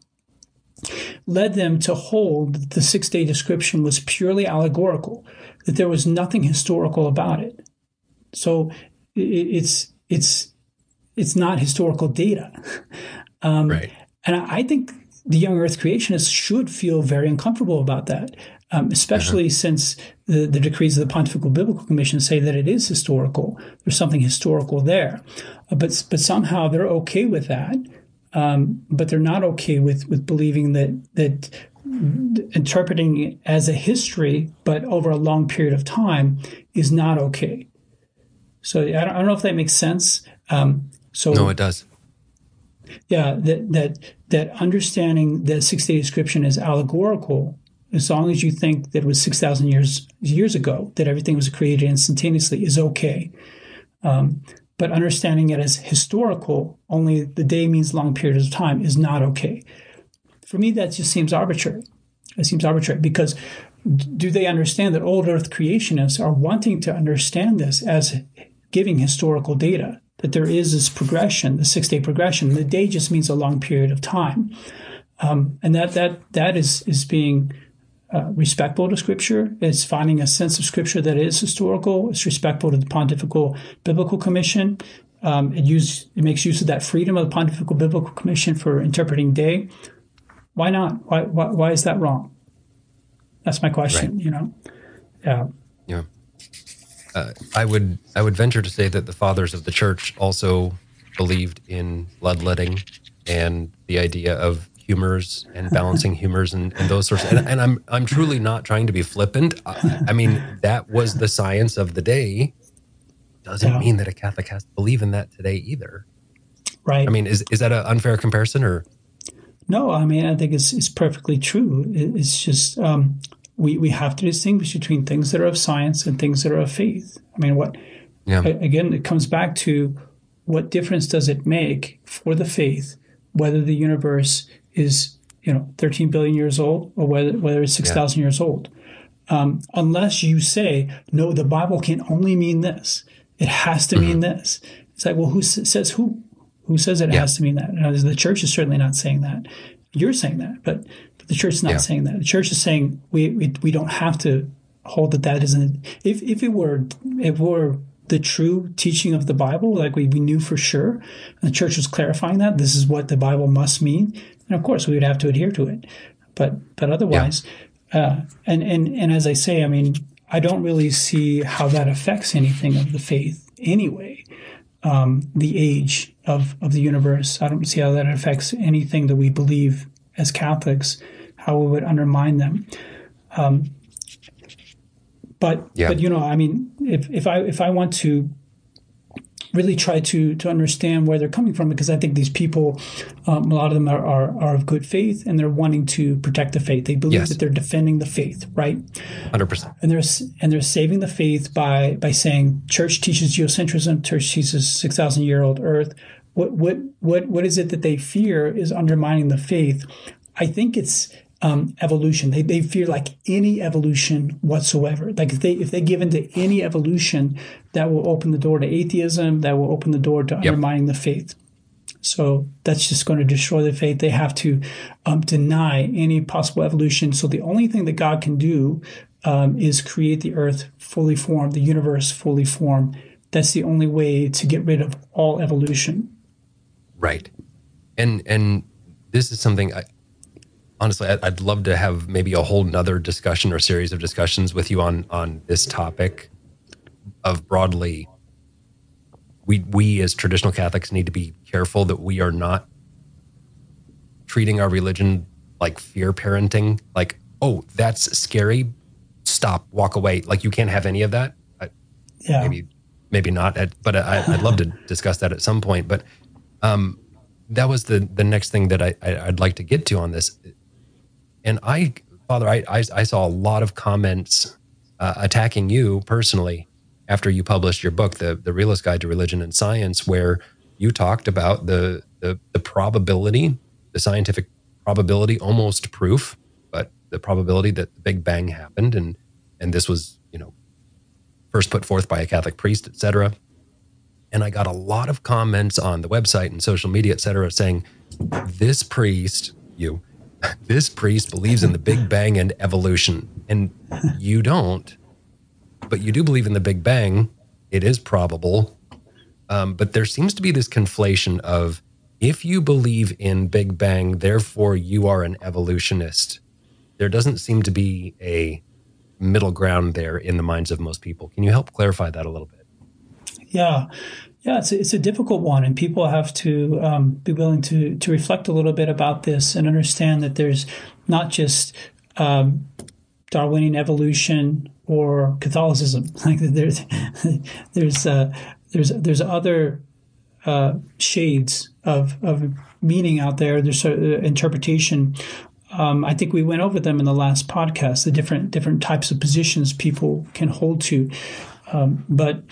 led them to hold that the six-day description was purely allegorical, that there was nothing historical about it. So it, it's it's it's not historical data. Um, right. And I think the young Earth creationists should feel very uncomfortable about that, um, especially uh-huh. since the, the decrees of the Pontifical Biblical Commission say that it is historical. There's something historical there. Uh, but but somehow they're okay with that, um, but they're not okay with, with believing that, that interpreting it as a history, but over a long period of time, is not okay. So I don't, I don't know if that makes sense. Um, so No, it does. Yeah, that that that understanding the six-day description is allegorical, as long as you think that it was six thousand years years ago, that everything was created instantaneously, is okay. Um, but understanding it as historical, only the day means long periods of time, is not okay. For me, that just seems arbitrary. It seems arbitrary because do they understand that old Earth creationists are wanting to understand this as giving historical data? That there is this progression, the six-day progression. The day just means a long period of time, um, and that that that is is being uh, respectful to Scripture. It's finding a sense of Scripture that is historical. It's respectful to the Pontifical Biblical Commission. Um, it use it makes use of that freedom of the Pontifical Biblical Commission for interpreting day. Why not? Why why, why is that wrong? That's my question. Right. You know, yeah, yeah. Uh, I would I would venture to say that the fathers of the church also believed in bloodletting and the idea of humors and balancing humors and, and those sorts of, and, and I'm I'm truly not trying to be flippant. I, I mean, that was the science of the day. Doesn't yeah. mean that a Catholic has to believe in that today either. Right. I mean, is is that an unfair comparison or? No, I mean, I think it's it's perfectly true. It's just um, we, we have to distinguish between things that are of science and things that are of faith. I mean, what yeah. again, it comes back to what difference does it make for the faith whether the universe is, you know, thirteen billion years old or whether whether it's six thousand yeah. years old. Um, unless you say, no, the Bible can only mean this. It has to mm-hmm. mean this. It's like, well, who s- says who? Who says it yeah. has to mean that? Now, the church is certainly not saying that. You're saying that, but, but the church is not yeah. saying that. The church is saying we, we we don't have to hold that that isn't. If if it were if it were the true teaching of the Bible, like we, we knew for sure, and the church was clarifying that this is what the Bible must mean, and of course we would have to adhere to it. But but otherwise, yeah. uh, and and and as I say, I mean, I don't really see how that affects anything of the faith anyway. Um, the age of, of the universe. I don't see how that affects anything that we believe as Catholics, how it would undermine them. Um, but, yeah. but you know, I mean, if, if I if I want to really try to to understand where they're coming from, because I think these people, um, a lot of them are, are are of good faith, and they're wanting to protect the faith. They believe Yes. that they're defending the faith, right? one hundred percent. And they're and they're saving the faith by by saying church teaches geocentrism, church teaches six thousand year old Earth. What what what what is it that they fear is undermining the faith? I think it's um, evolution. They they fear like any evolution whatsoever. Like if they if they give into any evolution, that will open the door to atheism. That will open the door to Yep. undermining the faith. So that's just going to destroy the faith. They have to um, deny any possible evolution. So the only thing that God can do um, is create the earth fully formed, the universe fully formed. That's the only way to get rid of all evolution. Right. And and this is something I honestly I'd, I'd love to have maybe a whole nother discussion or series of discussions with you on on this topic of broadly we we as traditional Catholics need to be careful that we are not treating our religion like fear parenting, like, oh, that's scary, stop, walk away, like you can't have any of that. I, Yeah. maybe maybe not at, but I, I'd love to discuss that at some point. But um, that was the the next thing that I, I I'd like to get to on this. And I, Father, I I, I saw a lot of comments uh, attacking you personally after you published your book, the the Realist Guide to Religion and Science, where you talked about the the, the probability, the scientific probability, almost proof, but the probability that the Big Bang happened, and and this was, you know, first put forth by a Catholic priest, et cetera. And I got a lot of comments on the website and social media, et cetera, saying, this priest, you, this priest believes in the Big Bang and evolution. And you don't, but you do believe in the Big Bang. It is probable. Um, but there seems to be this conflation of, if you believe in Big Bang, therefore you are an evolutionist. There doesn't seem to be a middle ground there in the minds of most people. Can you help clarify that a little bit? Yeah, yeah, it's a, it's a difficult one, and people have to um, be willing to to reflect a little bit about this and understand that there's not just um, Darwinian evolution or Catholicism. Like there's there's uh, there's there's other uh, shades of of meaning out there. There's uh, interpretation. Um, I think we went over them in the last podcast, the different different types of positions people can hold to. Um, but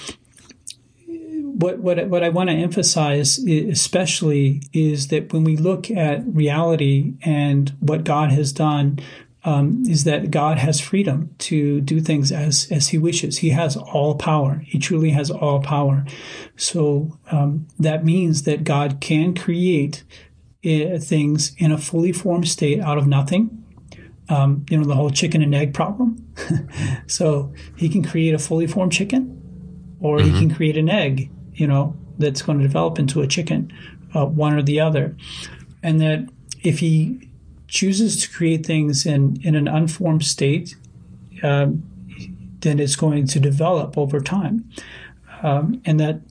what what what I want to emphasize, especially, is that when we look at reality and what God has done, um, is that God has freedom to do things as as He wishes. He has all power. He truly has all power. So um, that means that God can create things in a fully formed state out of nothing. Um, you know, the whole chicken and egg problem. So He can create a fully formed chicken, or mm-hmm. He can create an egg, you know, that's going to develop into a chicken, uh, one or the other. And that if He chooses to create things in, in an unformed state, um, then it's going to develop over time. Um, and that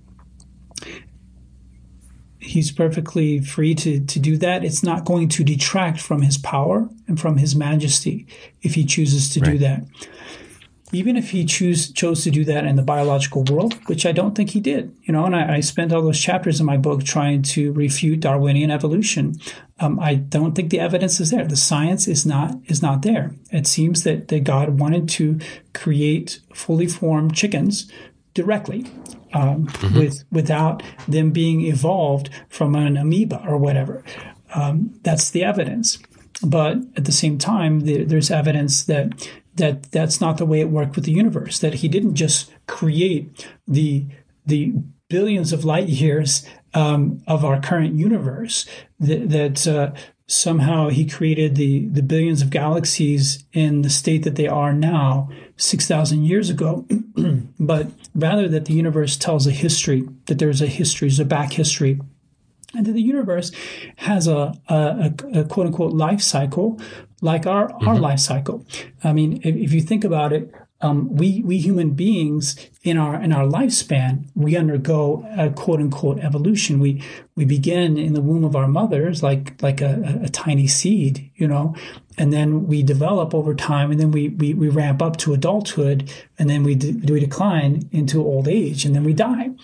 He's perfectly free to, to do that. It's not going to detract from His power and from His majesty if He chooses to right. do that. Even if He choose, chose to do that in the biological world, which I don't think He did. You know, and I, I spent all those chapters in my book trying to refute Darwinian evolution. Um, I don't think the evidence is there. The science is not is not there. It seems that, that God wanted to create fully formed chickens directly, um, mm-hmm. with without them being evolved from an amoeba or whatever. Um, that's the evidence. But at the same time, the, there's evidence that that that's not the way it worked with the universe. That He didn't just create the the billions of light years um, of our current universe. That, that uh, somehow He created the the billions of galaxies in the state that they are now six thousand years ago. But rather that the universe tells a history, that there's a history, there's a back history, and that the universe has a, a, a quote-unquote life cycle like our, mm-hmm. our life cycle. I mean, if, if you think about it, um, we we human beings in our in our lifespan, we undergo a quote-unquote evolution. We we begin in the womb of our mothers like like a, a, a tiny seed, you know, and then we develop over time, and then we we, we ramp up to adulthood, and then we, de- we decline into old age, and then we die.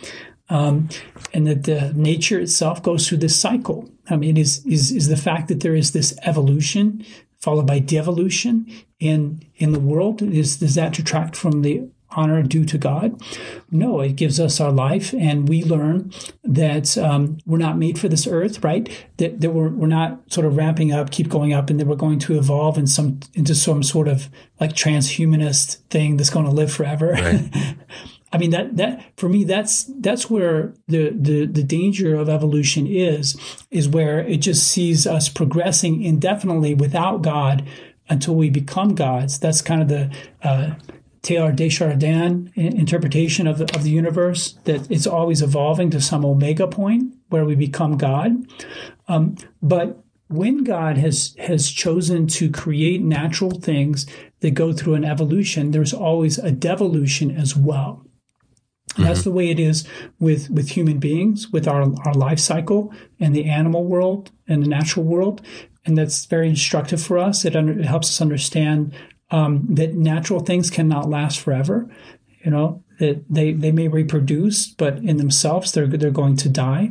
um, and that the nature itself goes through this cycle. I mean, is is is the fact that there is this evolution followed by devolution in in the world, is does that detract from the honor due to God? No, it gives us our life, and we learn that um, we're not made for this earth, right? That, that we're, we're not sort of ramping up, keep going up, and that we're going to evolve in some into some sort of like transhumanist thing that's going to live forever. Right. I mean, that that for me, that's that's where the, the the danger of evolution is, is where it just sees us progressing indefinitely without God until we become gods. That's kind of the uh, Teilhard de Chardin interpretation of the, of the universe, that it's always evolving to some omega point where we become God. Um, but when God has has chosen to create natural things that go through an evolution, there's always a devolution as well. And that's the way it is with, with human beings, with our, our life cycle and the animal world and the natural world. And that's very instructive for us. It, under, it helps us understand um, that natural things cannot last forever. You know, that they, they may reproduce, but in themselves, they're they're going to die.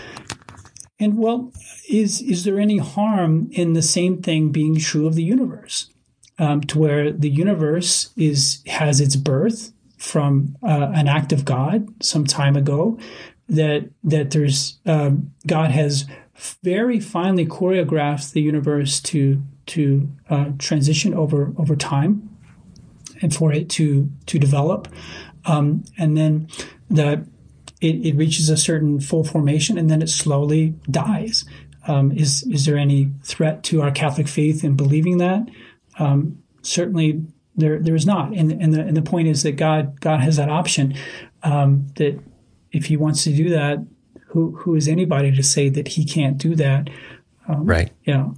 And well, is is there any harm in the same thing being true of the universe, um, to where the universe is has its birth from uh, an act of God some time ago, that that there's um, God has very finely choreographed the universe to to uh, transition over over time, and for it to to develop, um, and then the it, it reaches a certain full formation, and then it slowly dies. Um, is is there any threat to our Catholic faith in believing that? Um, certainly. There, there is not, and and the and the point is that God, God has that option. Um, that if He wants to do that, who who is anybody to say that He can't do that? Um, right. Yeah.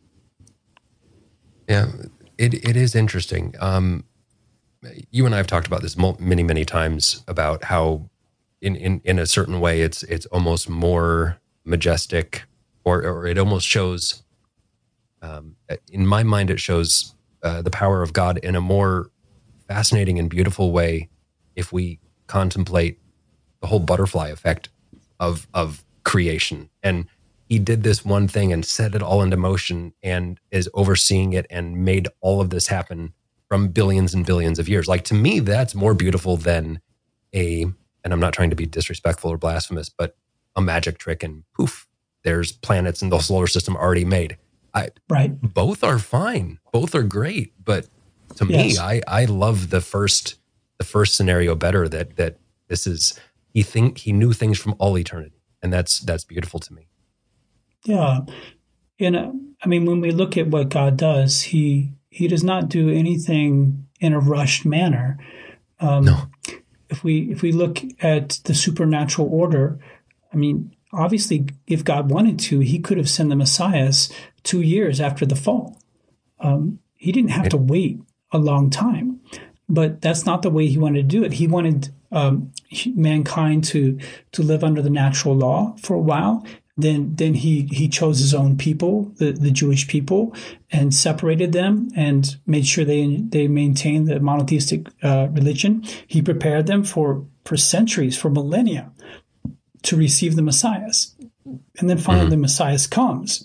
Yeah. It it is interesting. Um, you and I have talked about this many many times about how, in in in a certain way, it's it's almost more majestic, or or it almost shows. Um, in my mind, it shows. Uh, the power of God in a more fascinating and beautiful way if we contemplate the whole butterfly effect of of creation. And He did this one thing and set it all into motion and is overseeing it and made all of this happen from billions and billions of years. Like, to me, that's more beautiful than a, and I'm not trying to be disrespectful or blasphemous, but a magic trick and poof, there's planets in the solar system already made. I, right. Both are fine. Both are great. But to yes. me, I, I love the first the first scenario better. That that this is he think he knew things from all eternity, and that's that's beautiful to me. Yeah, and uh, I mean, when we look at what God does, he he does not do anything in a rushed manner. Um, no. If we if we look at the supernatural order, I mean, obviously, if God wanted to, He could have sent the Messiahs two years after the fall. Um, he didn't have to wait a long time, but that's not the way He wanted to do it. He wanted um, mankind to to live under the natural law for a while. Then then he he chose His own people, the, the Jewish people, and separated them and made sure they they maintained the monotheistic uh, religion. He prepared them for for centuries, for millennia, to receive the Messiahs. And then finally mm-hmm. the Messiahs comes.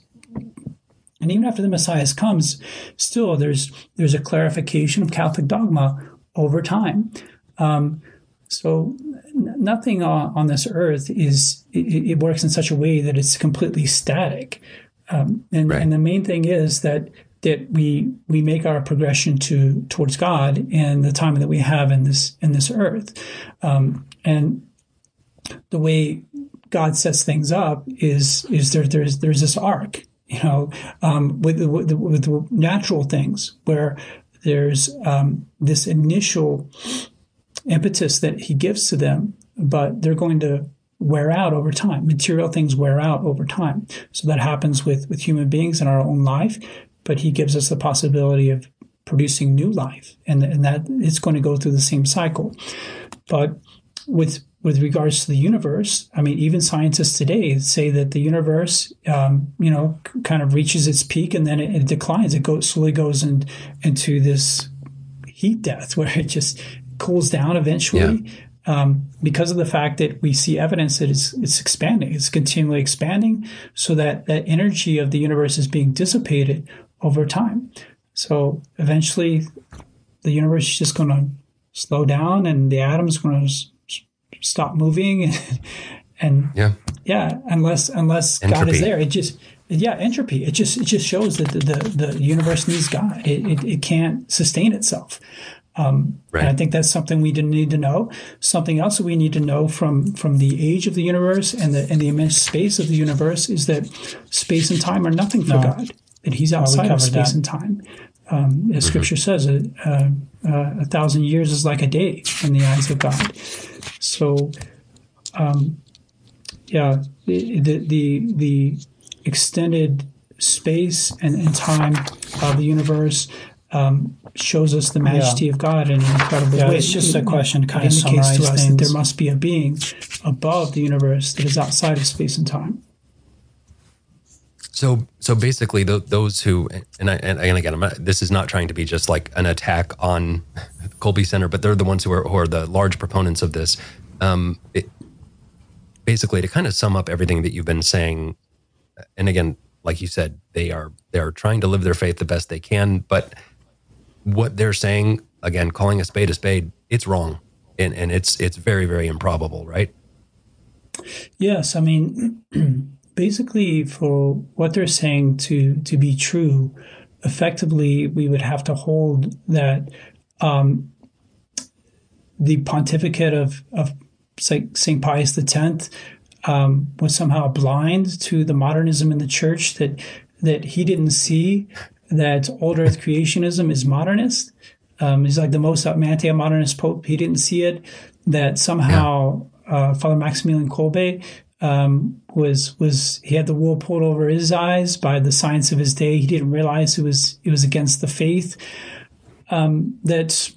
And even after the Messiahs comes, still there's there's a clarification of Catholic dogma over time. Um, so n- nothing on, on this earth is, it, it works in such a way that it's completely static. Um, and, right. and the main thing is that that we we make our progression to towards God in the time that we have in this in this earth. Um, and the way God sets things up is is there there's there's this arc, you know, um, with, with with natural things where there's um, this initial impetus that He gives to them, but they're going to wear out over time. Material things wear out over time. So that happens with with human beings in our own life, but He gives us the possibility of producing new life, and and that it's going to go through the same cycle. But with With regards to the universe, I mean, even scientists today say that the universe, um, you know, c- kind of reaches its peak and then it, it declines. It goes slowly goes in, into this heat death where it just cools down eventually. um, because of the fact that we see evidence that it's, it's expanding, it's continually expanding, so that that energy of the universe is being dissipated over time. So eventually the universe is just going to slow down and the atom's going to s- stop moving. And, and yeah, yeah, unless unless entropy. God is there, it just yeah entropy. It just it just shows that the the, the universe needs God. It, it it can't sustain itself. Um, right. And I think that's something we need to know. Something else that we need to know from from the age of the universe and the and the immense space of the universe is that space and time are nothing for No. God. That He's outside well, of space that. and time. Um, as mm-hmm. Scripture says, uh, uh, a thousand years is like a day in the eyes of God. So, um, yeah, the, the the the extended space and, and time of the universe um, shows us the majesty yeah. of God in an incredible yeah, way. It's just a question to kind it of indicates summarize to us things. that there must be a being above the universe that is outside of space and time. So, so basically, th- those who and I, and again, I'm not, this is not trying to be just like an attack on Colby Center, but they're the ones who are, who are the large proponents of this. Um, it, basically, to kind of sum up everything that you've been saying, and again, like you said, they are they are trying to live their faith the best they can, but what they're saying, again, calling a spade a spade, it's wrong, and and it's it's very very improbable, right? Yes, I mean. Basically, for what they're saying to, to be true, effectively, we would have to hold that um, the pontificate of, of Saint Pius X um, was somehow blind to the modernism in the church, that that he didn't see that old earth creationism is modernist. Um, he's like the most anti-modernist pope. He didn't see it, that somehow uh, Father Maximilian Kolbe Um, was was he had the wool pulled over his eyes by the science of his day. He didn't realize it was it was against the faith. Um, that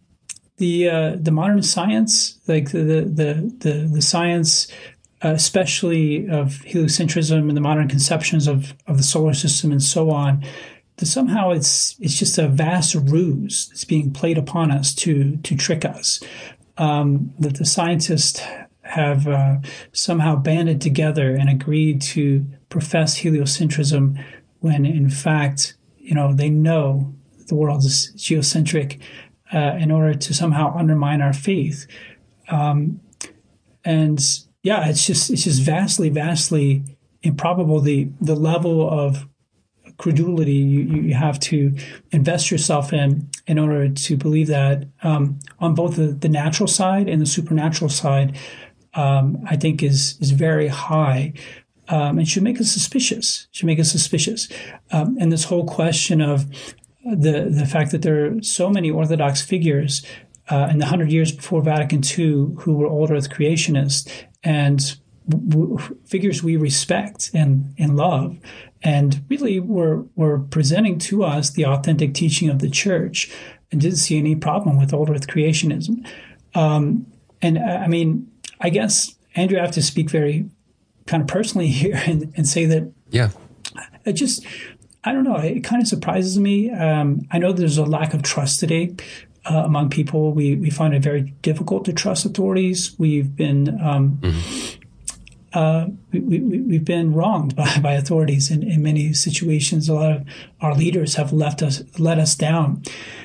the uh, the modern science, like the the the the science, uh, especially of heliocentrism and the modern conceptions of of the solar system and so on, that somehow it's it's just a vast ruse that's being played upon us to to trick us. Um, that the scientists have uh, somehow banded together and agreed to profess heliocentrism when, in fact, you know, they know the world is geocentric uh, in order to somehow undermine our faith. Um, and yeah, it's just it's just vastly, vastly improbable the the level of credulity you, you have to invest yourself in in order to believe that um, on both the, the natural side and the supernatural side. Um, I think is is very high, um, and should make us suspicious. Should make us suspicious. Um, and this whole question of the the fact that there are so many Orthodox figures uh, in the hundred years before Vatican Two who were old Earth creationists and w- w- figures we respect and and love, and really were were presenting to us the authentic teaching of the Church, and didn't see any problem with old Earth creationism. Um, and I mean. I guess, Andrew, I have to speak very kind of personally here and, and say that yeah, it just, I don't know, it kind of surprises me. Um, I know there's a lack of trust today uh, among people. We we find it very difficult to trust authorities. We've been um, mm-hmm. uh, we, we, we've been wronged by, by authorities in, in many situations. A lot of our leaders have left us let us down,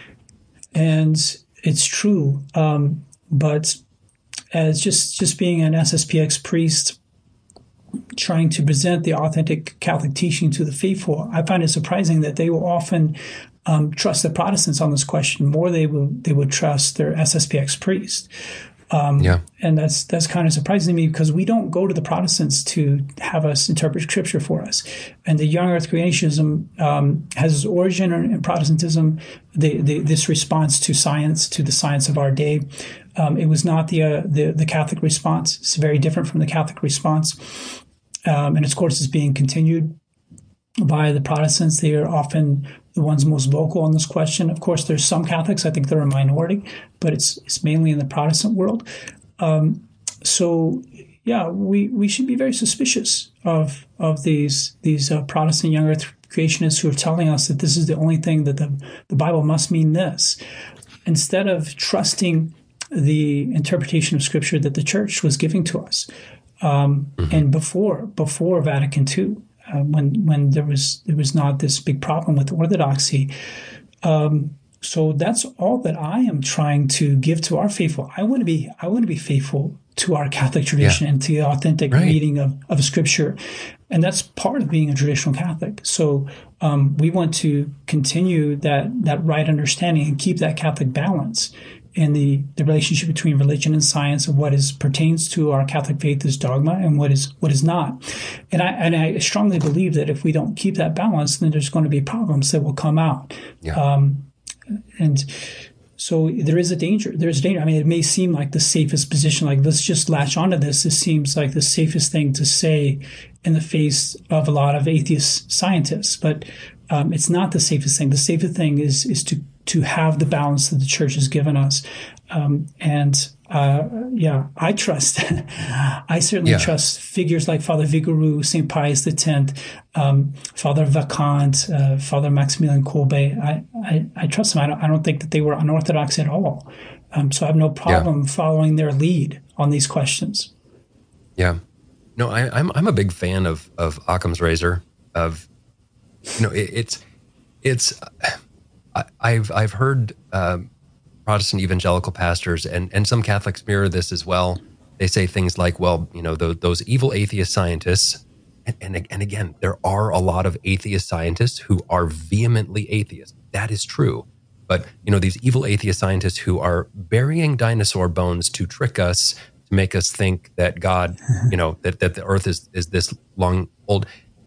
and it's true. Um, but as just, just being an S S P X priest trying to present the authentic Catholic teaching to the faithful, I find it surprising that they will often um, trust the Protestants on this question more they will they would trust their S S P X priest. Um, yeah. And that's that's kind of surprising to me because we don't go to the Protestants to have us interpret Scripture for us. And the young Earth creationism um, has its origin in Protestantism, the, the, this response to science, to the science of our day. Um, it was not the, uh, the the Catholic response. It's very different from the Catholic response. Um, and of course, it's being continued by the Protestants. They are often the ones most vocal on this question. Of course, there's some Catholics. I think they're a minority, but it's it's mainly in the Protestant world. Um, so, yeah, we, we should be very suspicious of of these these uh, Protestant young Earth creationists who are telling us that this is the only thing, that the, the Bible must mean this, instead of trusting the interpretation of Scripture that the Church was giving to us, um, mm-hmm. and before before Vatican Two, uh, when when there was there was not this big problem with orthodoxy. Um, so that's all that I am trying to give to our faithful. I want to be I want to be faithful to our Catholic tradition yeah. and to the authentic right. reading of, of Scripture. And that's part of being a traditional Catholic. So um, we want to continue that that right understanding and keep that Catholic balance in the, the relationship between religion and science, and what is pertains to our Catholic faith as dogma and what is what is not. And I and I strongly believe that if we don't keep that balance, then there's going to be problems that will come out. Yeah. Um, and so there is a danger. There's a danger. I mean, it may seem like the safest position, like let's just latch onto this. This seems like the safest thing to say in the face of a lot of atheist scientists, but um, it's not the safest thing. The safest thing is is to to have the balance that the Church has given us. Um, and uh, yeah, I trust, I certainly yeah. trust figures like Father Vigouroux, Saint Pius X, um, Father Vacant, uh, Father Maximilian Kolbe. I, I, I trust them. I don't, I don't think that they were unorthodox at all. Um, so I have no problem yeah. following their lead on these questions. Yeah. No, I, I'm I'm a big fan of of Occam's razor. Of, you know, it, it's it's. I, I've I've heard uh, Protestant evangelical pastors and and some Catholics mirror this as well. They say things like, "Well, you know, those, those evil atheist scientists," and, and and again, there are a lot of atheist scientists who are vehemently atheist. That is true. But you know, these evil atheist scientists who are burying dinosaur bones to trick us, to make us think that God, you know, that, that the earth is, is this long old.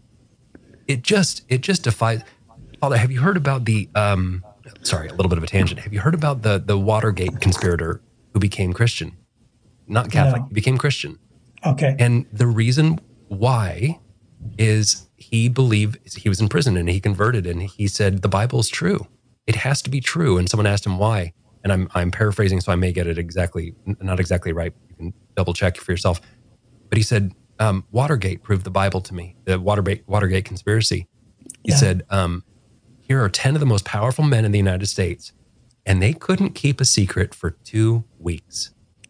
It just, it just defies. Father, have you heard about the, um, sorry, a little bit of a tangent. Have you heard about the, the Watergate conspirator who became Christian? Not Catholic, no. He became Christian. Okay. And the reason why is he believed, he was in prison and he converted and he said, the Bible's true. It has to be true. And someone asked him why. And I'm I'm paraphrasing, so I may get it exactly, not exactly right. You can double check for yourself. But he said, um, Watergate proved the Bible to me, the Watergate, Watergate conspiracy. He yeah. said, um, here are ten of the most powerful men in the United States, and they couldn't keep a secret for two weeks.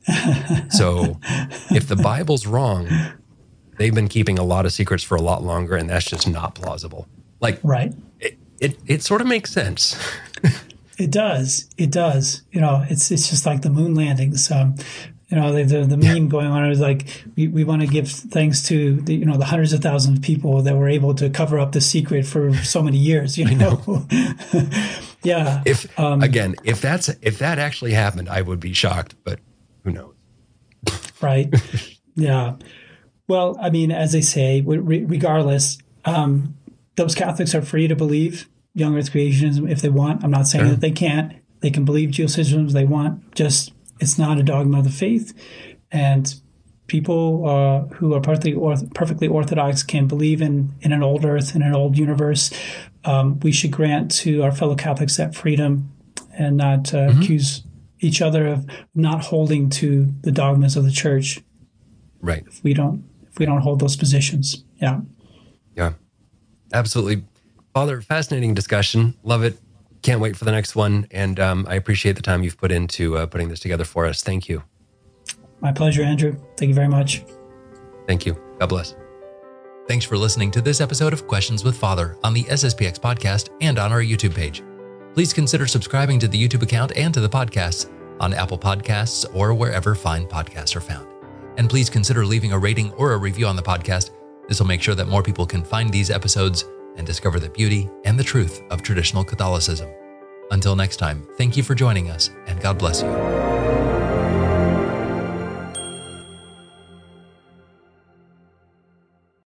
So if the Bible's wrong, they've been keeping a lot of secrets for a lot longer, and that's just not plausible. Like, right. it, it, it sort of makes sense. It does. It does. You know, it's it's just like the moon landings. Um, you know, the the, the meme yeah. going on is like we, we want to give thanks to the, you know, the hundreds of thousands of people that were able to cover up the secret for so many years. You know, know. yeah. If um, again, if that's if that actually happened, I would be shocked. But who knows? Right. Yeah. Well, I mean, as they say, re- regardless, um, those Catholics are free to believe young Earth creationism if they want. I'm not saying sure. that they can't. They can believe geocentrism if they want. Just it's not a dogma of the faith, and people uh, who are perfectly orth- perfectly orthodox can believe in in an old Earth, in an old universe. Um, we should grant to our fellow Catholics that freedom, and not uh, mm-hmm. accuse each other of not holding to the dogmas of the Church. Right. If we don't, if we don't hold those positions. Yeah. Yeah. Absolutely. Father, fascinating discussion. Love it. Can't wait for the next one. And um, I appreciate the time you've put into uh, putting this together for us. Thank you. My pleasure, Andrew. Thank you very much. Thank you. God bless. Thanks for listening to this episode of Questions with Father on the S S P X podcast and on our YouTube page. Please consider subscribing to the YouTube account and to the podcasts on Apple Podcasts or wherever fine podcasts are found. And please consider leaving a rating or a review on the podcast. This will make sure that more people can find these episodes and discover the beauty and the truth of traditional Catholicism. Until next time, thank you for joining us, and God bless you.